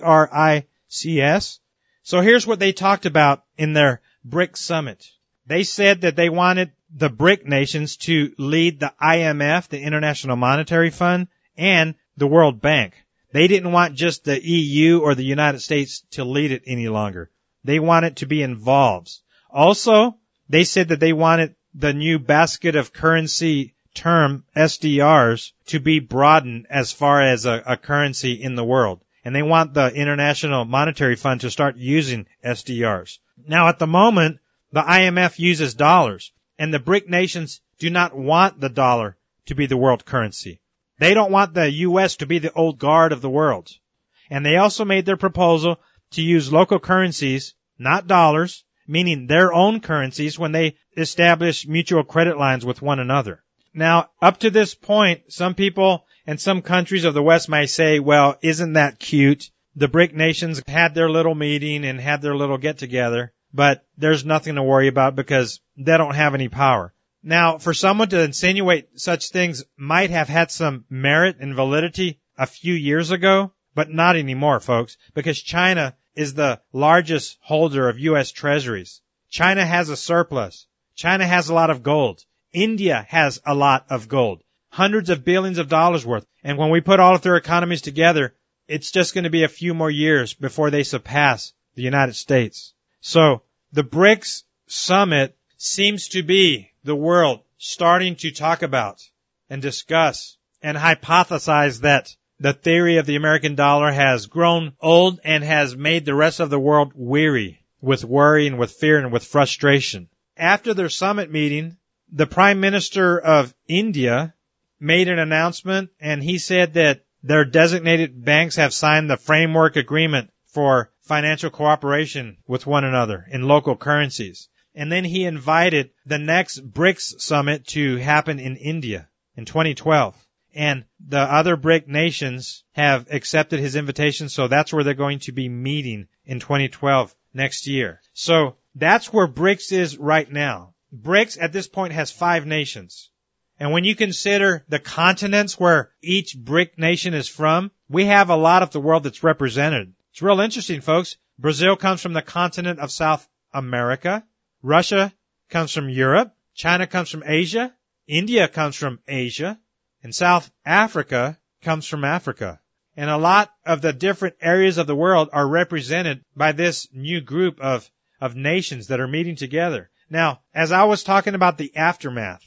BRICS. So here's what they talked about in their BRICS summit. They said that they wanted the BRIC nations to lead the IMF, the International Monetary Fund, and the World Bank. They didn't want just the EU or the United States to lead it any longer. They wanted to be involved. Also, they said that they wanted the new basket of currency term, SDRs, to be broadened as far as a currency in the world. And they want the International Monetary Fund to start using SDRs. Now, at the moment, the IMF uses dollars, and the BRIC nations do not want the dollar to be the world currency. They don't want the U.S. to be the old guard of the world. And they also made their proposal to use local currencies, not dollars, meaning their own currencies when they establish mutual credit lines with one another. Now, up to this point, some people and some countries of the West might say, well, isn't that cute? The BRIC nations had their little meeting and had their little get-together, but there's nothing to worry about because they don't have any power. Now, for someone to insinuate such things might have had some merit and validity a few years ago, but not anymore, folks, because China is the largest holder of U.S. treasuries. China has a surplus. China has a lot of gold. India has a lot of gold, hundreds of billions of dollars worth. And when we put all of their economies together, it's just going to be a few more years before they surpass the United States. So the BRICS summit seems to be the world starting to talk about and discuss and hypothesize that the theory of the American dollar has grown old and has made the rest of the world weary with worry and with fear and with frustration. After their summit meeting, the Prime Minister of India made an announcement, and he said that their designated banks have signed the framework agreement for financial cooperation with one another in local currencies. And then he invited the next BRICS summit to happen in India in 2012. And the other BRIC nations have accepted his invitation, so that's where they're going to be meeting in 2012 next year. So that's where BRICS is right now. BRICS at this point has 5 nations. And when you consider the continents where each BRIC nation is from, we have a lot of the world that's represented. It's real interesting, folks. Brazil comes from the continent of South America. Russia comes from Europe. China comes from Asia. India comes from Asia. And South Africa comes from Africa. And a lot of the different areas of the world are represented by this new group of nations that are meeting together. Now, as I was talking about the aftermath,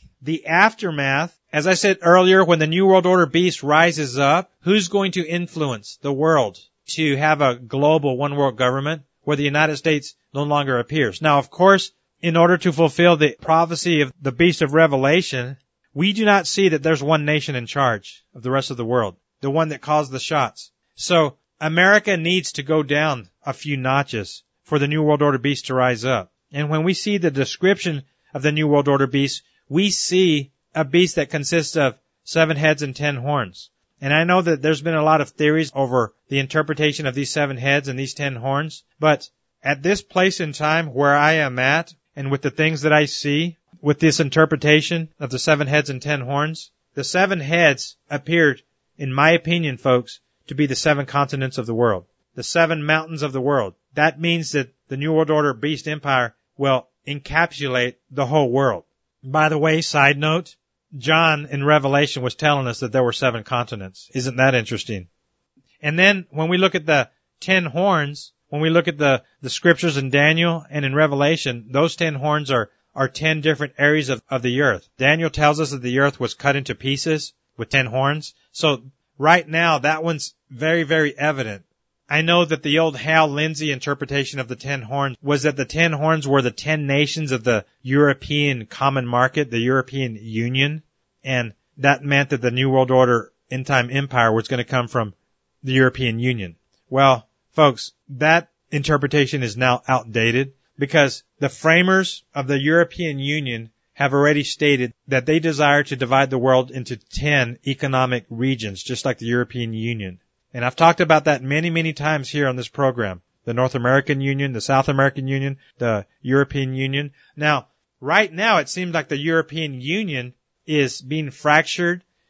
as I said earlier, when the New World Order beast rises up, who's going to influence the world to have a global one world government where the United States no longer appears? Now, of course, in order to fulfill the prophecy of the beast of Revelation, we do not see that there's one nation in charge of the rest of the world, the one that calls the shots. So America needs to go down a few notches for the New World Order beast to rise up. And when we see the description of the New World Order beast, we see a beast that consists of 7 heads and 10 horns. And I know that there's been a lot of theories over the interpretation of these 7 heads and these 10 horns. But at this place in time where I am at, and with the things that I see, with this interpretation of the 7 heads and 10 horns, the 7 heads appeared, in my opinion, folks, to be the 7 continents of the world, the 7 mountains of the world. That means that the New World Order beast empire will encapsulate the whole world. By the way, side note, John in Revelation was telling us that there were 7 continents. Isn't that interesting? And then when we look at the 10 horns, when we look at the scriptures in Daniel and in Revelation, those 10 horns are 10 different areas of the earth. Daniel tells us that the earth was cut into pieces with 10 horns. So right now, that one's very, very evident. I know that the old Hal Lindsey interpretation of the 10 horns was that the 10 horns were the 10 nations of the European Common Market, the European Union, and that meant that the New World Order end-time empire was going to come from the European Union. Well, folks, that interpretation is now outdated because the framers of the European Union have already stated that they desire to divide the world into 10 economic regions, just like the European Union. And I've talked about that many, many times here on this program. The North American Union, the South American Union, the European Union. Now, right now it seems like the European Union is being fractured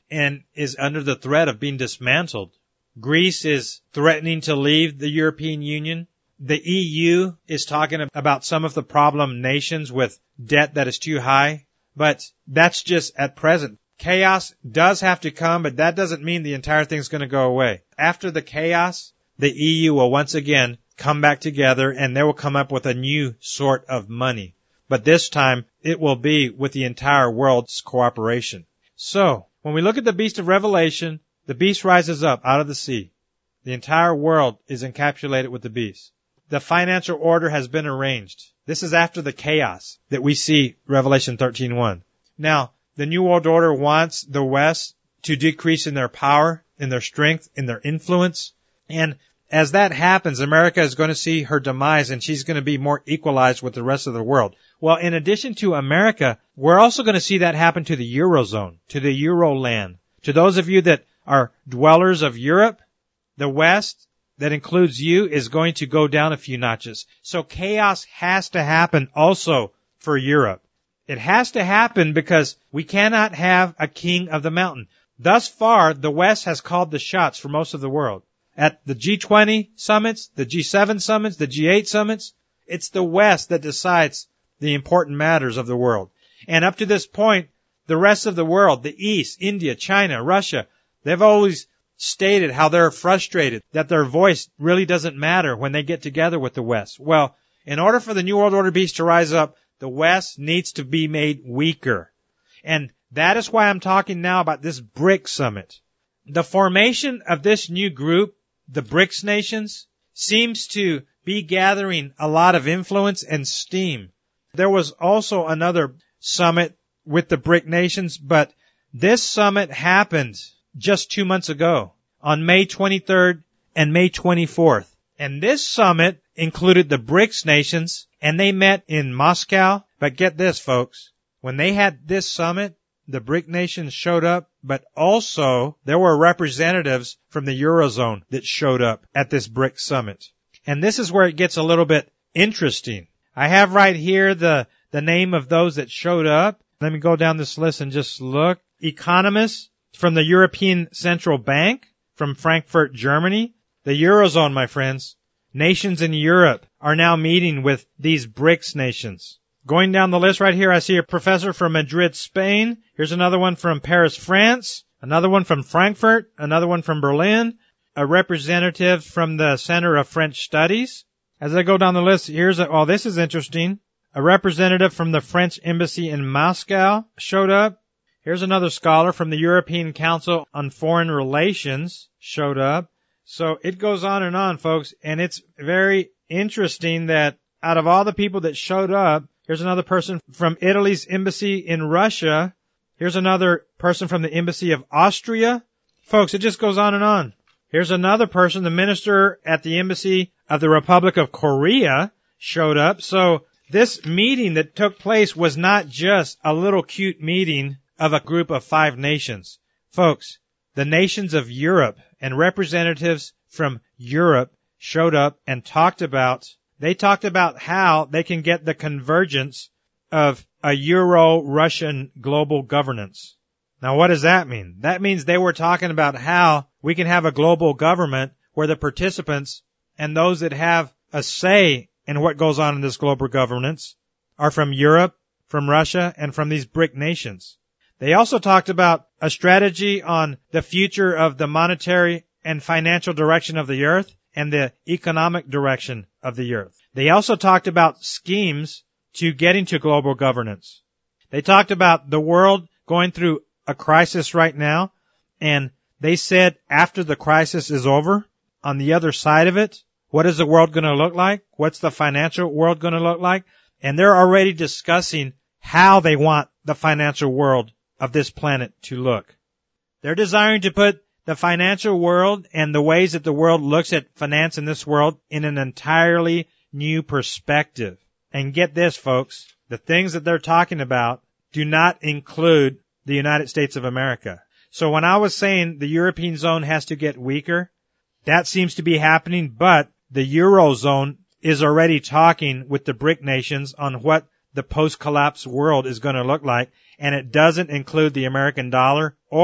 and is under the threat of being dismantled. Greece is threatening to leave the European Union. The EU is talking about some of the problem nations with debt that is too high, but that's just at present. Chaos does have to come, but that doesn't mean the entire thing's going to go away. After the chaos, the EU will once again come back together and they will come up with a new sort of money. But this time, it will be with the entire world's cooperation. So, when we look at the beast of Revelation, the beast rises up out of the sea. The entire world is encapsulated with the beast. The financial order has been arranged. This is after the chaos that we see Revelation 13:1. Now, the New World Order wants the West to decrease in their power, in their strength, in their influence. And as that happens, America is going to see her demise and she's going to be more equalized with the rest of the world. Well, in addition to America, we're also going to see that happen to the Eurozone, to the Euroland. To those of you that are dwellers of Europe, the West, that includes you, is going to go down a few notches. So chaos has to happen also for Europe. It has to happen because we cannot have a king of the mountain. Thus far, the West has called the shots for most of the world. At the G20 summits, the G7 summits, the G8 summits, it's the West that decides the important matters of the world. And up to this point, the rest of the world, the East, India, China, Russia, they've always stated how they're frustrated, that their voice really doesn't matter when they get together with the West. Well, in order for the New World Order beast to rise up, the West needs to be made weaker. And that is why I'm talking now about this BRICS summit. The formation of this new group, the BRICS nations, seems to be gathering a lot of influence and steam. There was also another summit with the BRIC nations, but this summit happened just 2 months ago on May 23rd and May 24th. And this summit included the BRICS nations, and they met in Moscow. But get this, folks. When they had this summit, the BRIC nations showed up, but also there were representatives from the Eurozone that showed up at this BRICS summit. And this is where it gets a little bit interesting. I have right here the name of those that showed up. Let me go down this list and just look. Economists from the European Central Bank, from Frankfurt, Germany. The Eurozone, my friends. Nations in Europe are now meeting with these BRICS nations. Going down the list right here, I see a professor from Madrid, Spain. Here's another one from Paris, France. Another one from Frankfurt. Another one from Berlin. A representative from the Center of French Studies. As I go down the list, this is interesting. A representative from the French Embassy in Moscow showed up. Here's another scholar from the European Council on Foreign Relations showed up. So it goes on, folks, and it's very interesting that out of all the people that showed up, here's another person from Italy's embassy in Russia. Here's another person from the embassy of Austria. Folks, it just goes on. Here's another person, the minister at the embassy of the Republic of Korea showed up. So this meeting that took place was not just a little cute meeting of a group of 5 nations. Folks, the nations of Europe and representatives from Europe showed up and talked about how they can get the convergence of a Euro-Russian global governance. Now, what does that mean? That means they were talking about how we can have a global government where the participants and those that have a say in what goes on in this global governance are from Europe, from Russia, and from these BRIC nations. They also talked about a strategy on the future of the monetary and financial direction of the earth and the economic direction of the earth. They also talked about schemes to getting to global governance. They talked about the world going through a crisis right now, and they said after the crisis is over, on the other side of it, what is the world going to look like? What's the financial world going to look like? And they're already discussing how they want the financial world of this planet to look. They're desiring to put the financial world and the ways that the world looks at finance in this world in an entirely new perspective. And get this, folks, the things that they're talking about do not include the United States of America. So when I was saying the European zone has to get weaker, that seems to be happening, but the Eurozone is already talking with the BRIC nations on what the post-collapse world is going to look like, and it doesn't include the American dollar or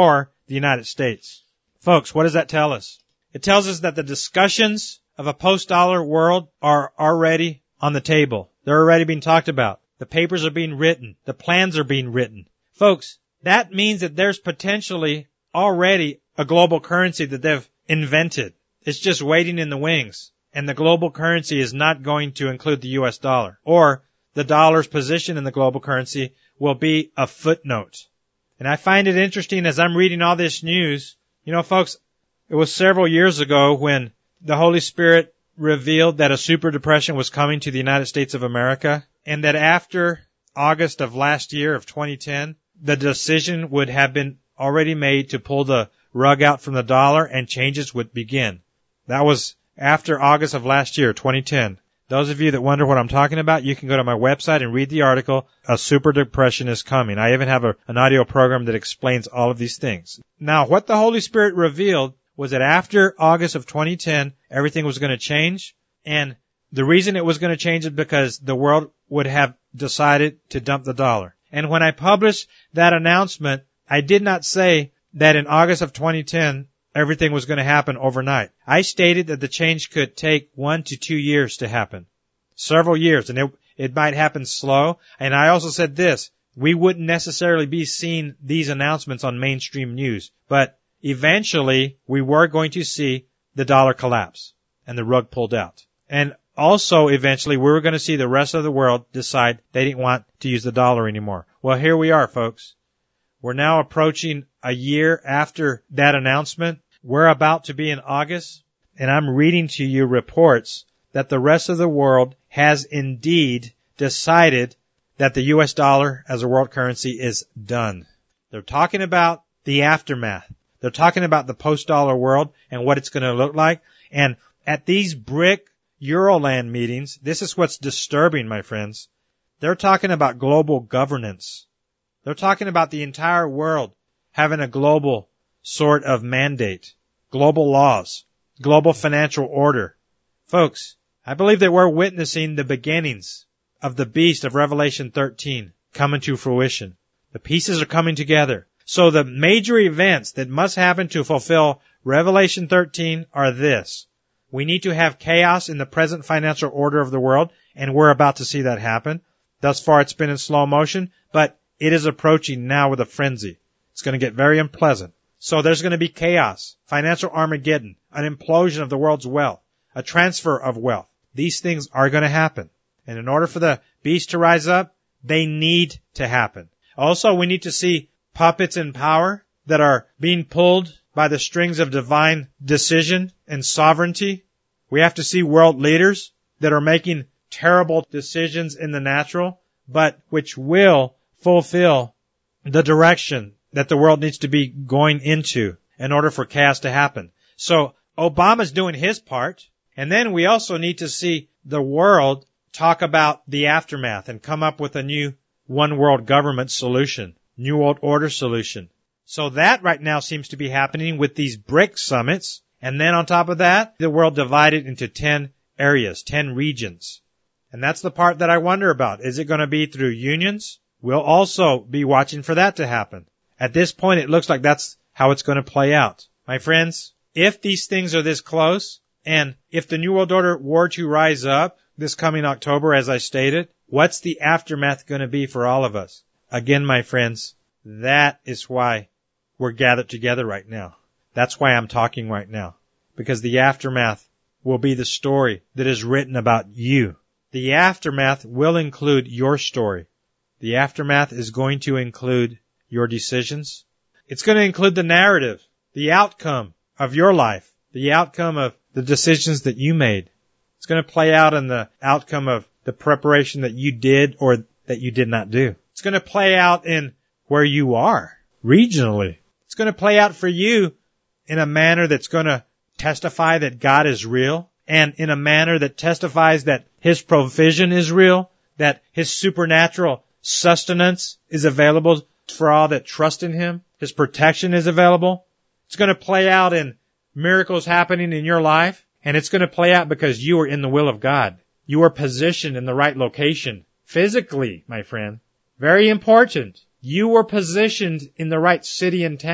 the United States. Folks, what does that tell us? It tells us that the discussions of a post-dollar world are already on the table. They're already being talked about. The papers are being written. The plans are being written. Folks, that means that there's potentially already a global currency that they've invented. It's just waiting in the wings. And the global currency is not going to include the US dollar. Or the dollar's position in the global currency will be a footnote. And I find it interesting as I'm reading all this news. You know, folks, it was several years ago when the Holy Spirit revealed that a super depression was coming to the United States of America, and that after August of last year of 2010, the decision would have been already made to pull the rug out from the dollar and changes would begin. That was after August of last year, 2010. Those of you that wonder what I'm talking about, you can go to my website and read the article, A Super Depression is Coming. I even have an audio program that explains all of these things. Now, what the Holy Spirit revealed was that after August of 2010, everything was going to change. And the reason it was going to change is because the world would have decided to dump the dollar. And when I published that announcement, I did not say that in August of 2010, everything was going to happen overnight. I stated that the change could take 1 to 2 years to happen. Several years. And it might happen slow. And I also said this. We wouldn't necessarily be seeing these announcements on mainstream news. But eventually, we were going to see the dollar collapse and the rug pulled out. And also, eventually, we were going to see the rest of the world decide they didn't want to use the dollar anymore. Well, here we are, folks. We're now approaching a year after that announcement. We're about to be in August, and I'm reading to you reports that the rest of the world has indeed decided that the U.S. dollar as a world currency is done. They're talking about the aftermath. They're talking about the post-dollar world and what it's going to look like. And at these BRIC Euroland meetings, this is what's disturbing, my friends. They're talking about global governance. They're talking about the entire world having a global sort of mandate, global laws, global financial order. Folks, I believe that we're witnessing the beginnings of the beast of Revelation 13 coming to fruition. The pieces are coming together. So the major events that must happen to fulfill Revelation 13 are this. We need to have chaos in the present financial order of the world, and we're about to see that happen. Thus far it's been in slow motion, but it is approaching now with a frenzy. It's going to get very unpleasant. So there's going to be chaos, financial Armageddon, an implosion of the world's wealth, a transfer of wealth. These things are going to happen. And in order for the beast to rise up, they need to happen. Also, we need to see puppets in power that are being pulled by the strings of divine decision and sovereignty. We have to see world leaders that are making terrible decisions in the natural, but which will fulfill the direction that the world needs to be going into in order for chaos to happen. So Obama's doing his part, and then we also need to see the world talk about the aftermath and come up with a new one world government solution, new world order solution. So that right now seems to be happening with these BRIC summits. And then on top of that, the world divided into 10 areas, 10 regions. And that's the part that I wonder about. Is it going to be through unions? We'll also be watching for that to happen. At this point, it looks like that's how it's going to play out. My friends, if these things are this close, and if the New World Order were to rise up this coming October, as I stated, what's the aftermath going to be for all of us? Again, my friends, that is why we're gathered together right now. That's why I'm talking right now. Because the aftermath will be the story that is written about you. The aftermath will include your story. The aftermath is going to include your decisions. It's going to include the narrative, the outcome of your life, the outcome of the decisions that you made. It's going to play out in the outcome of the preparation that you did or that you did not do. It's going to play out in where you are regionally. It's going to play out for you in a manner that's going to testify that God is real, and in a manner that testifies that His provision is real, that His supernatural sustenance is available for all that trust in Him. His protection is available. It's going to play out in miracles happening in your life, and it's going to play out because you are in the will of God. You are positioned in the right location. Physically, my friend. Very important. You were positioned in the right city and town.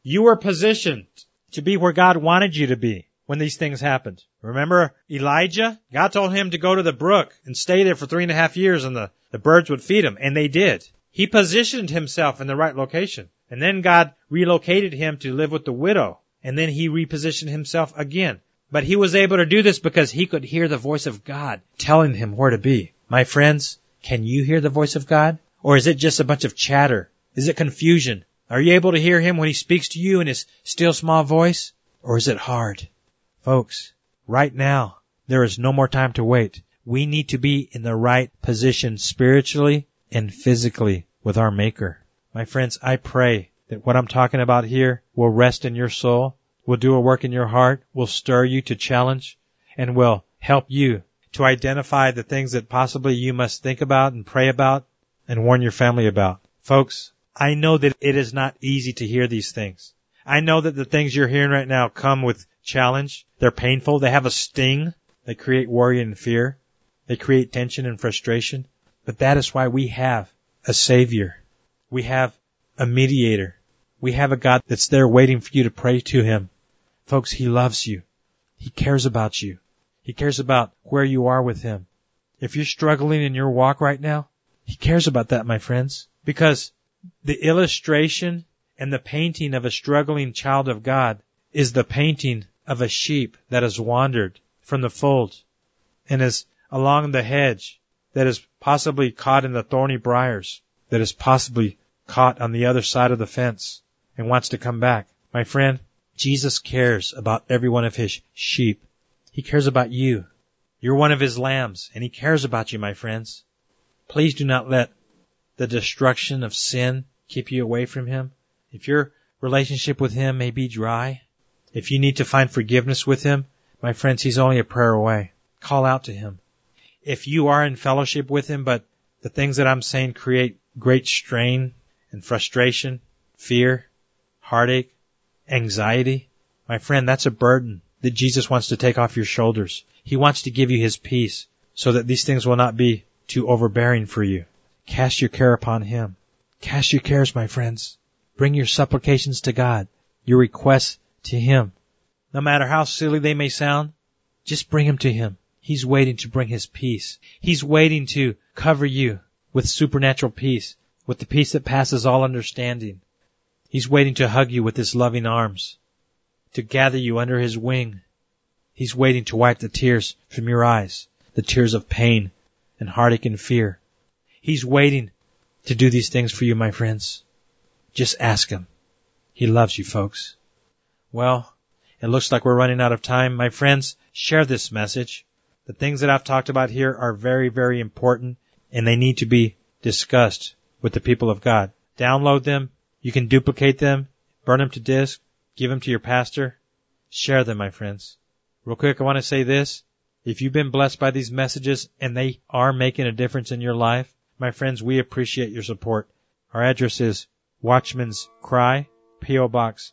You were positioned to be where God wanted you to be when these things happened. Remember Elijah? God told him to go to the brook and stay there for 3.5 years and the birds would feed him. And they did. He positioned himself in the right location. And then God relocated him to live with the widow. And then he repositioned himself again. But he was able to do this because he could hear the voice of God telling him where to be. My friends, can you hear the voice of God? Or is it just a bunch of chatter? Is it confusion? Are you able to hear him when he speaks to you in his still small voice? Or is it hard? Folks, right now, there is no more time to wait. We need to be in the right position spiritually and physically with our Maker. My friends, I pray that what I'm talking about here will rest in your soul, will do a work in your heart, will stir you to challenge, and will help you to identify the things that possibly you must think about and pray about and warn your family about. Folks, I know that it is not easy to hear these things. I know that the things you're hearing right now come with challenge. They're painful. They have a sting. They create worry and fear. They create tension and frustration. But that is why we have a Savior. We have a mediator. We have a God that's there waiting for you to pray to Him. Folks, He loves you. He cares about you. He cares about where you are with Him. If you're struggling in your walk right now, He cares about that, my friends. Because the illustration and the painting of a struggling child of God is the painting of a sheep that has wandered from the fold and is along the hedge, that is possibly caught in the thorny briars, that is possibly caught on the other side of the fence and wants to come back. My friend, Jesus cares about every one of His sheep. He cares about you. You're one of His lambs, and He cares about you, my friends. Please do not let the destruction of sin keep you away from Him. If your relationship with Him may be dry, if you need to find forgiveness with Him, my friends, He's only a prayer away. Call out to Him. If you are in fellowship with Him, but the things that I'm saying create great strain and frustration, fear, heartache, anxiety, my friend, that's a burden that Jesus wants to take off your shoulders. He wants to give you His peace so that these things will not be too overbearing for you. Cast your care upon Him. Cast your cares, my friends. Bring your supplications to God, your requests to Him. No matter how silly they may sound, just bring them to Him. He's waiting to bring His peace. He's waiting to cover you with supernatural peace, with the peace that passes all understanding. He's waiting to hug you with His loving arms, to gather you under His wing. He's waiting to wipe the tears from your eyes, the tears of pain and heartache and fear. He's waiting to do these things for you, my friends. Just ask Him. He loves you, folks. Well, it looks like we're running out of time. My friends, share this message. The things that I've talked about here are very, very important, and they need to be discussed with the people of God. Download them. You can duplicate them, burn them to disk, give them to your pastor. Share them, my friends. Real quick, I want to say this. If you've been blessed by these messages and they are making a difference in your life, my friends, we appreciate your support. Our address is Watchman's Cry, P.O. Box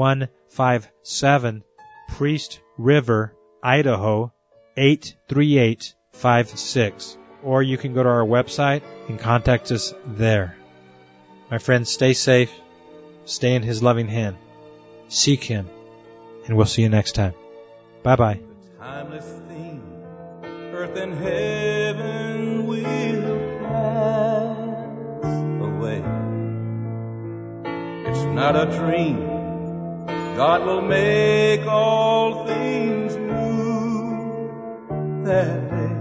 157, Priest River, Idaho, 83856. Or you can go to our website and contact us there. My friends, stay safe. Stay in His loving hand. Seek Him. And we'll see you next time. Bye-bye. Timeless thing, earth and heaven will pass away. It's not a dream. God will make all things new that day.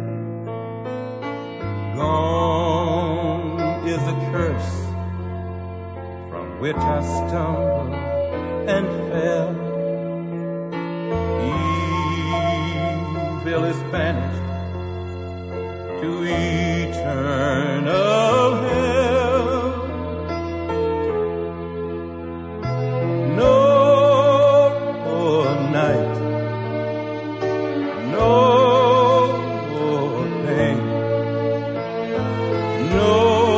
Gone is the curse from which I stumbled and fell. Evil is banished to eternal hell. No more night, no more pain, no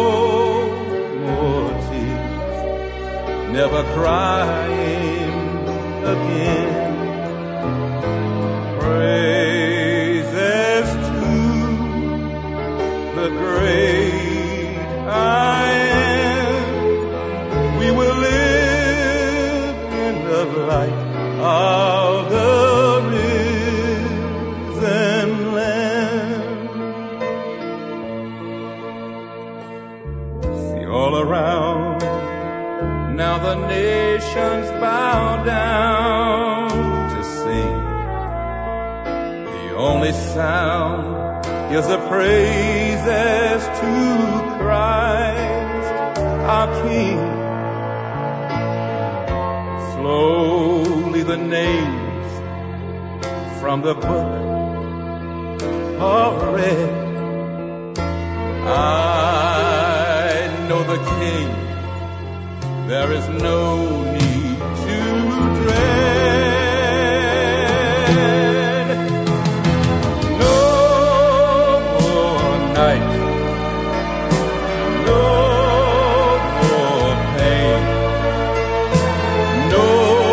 more tears, never crying again. Praises to the great I am. We will live light of the risen Lamb. See all around, now the nations bow down to sing. The only sound is the praises to Christ our King. Slowly the names from the book are read. I know the King, there is no need to dread. No more night, no more pain, no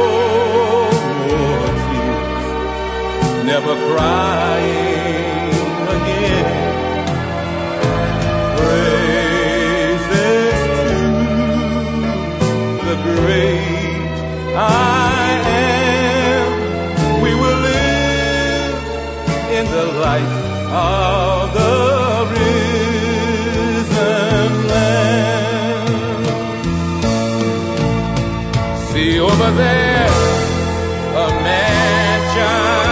more tears, never crying again. Praises to the great I am. We will live in the light of the risen Lamb. See over there a mansion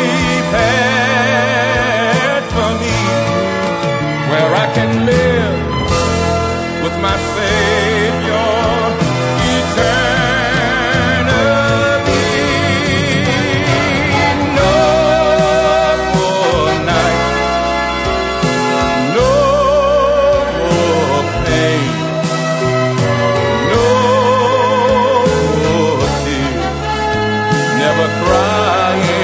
prepared for me, where I can live with my Savior eternally. No more night, no more pain, no more tears, never crying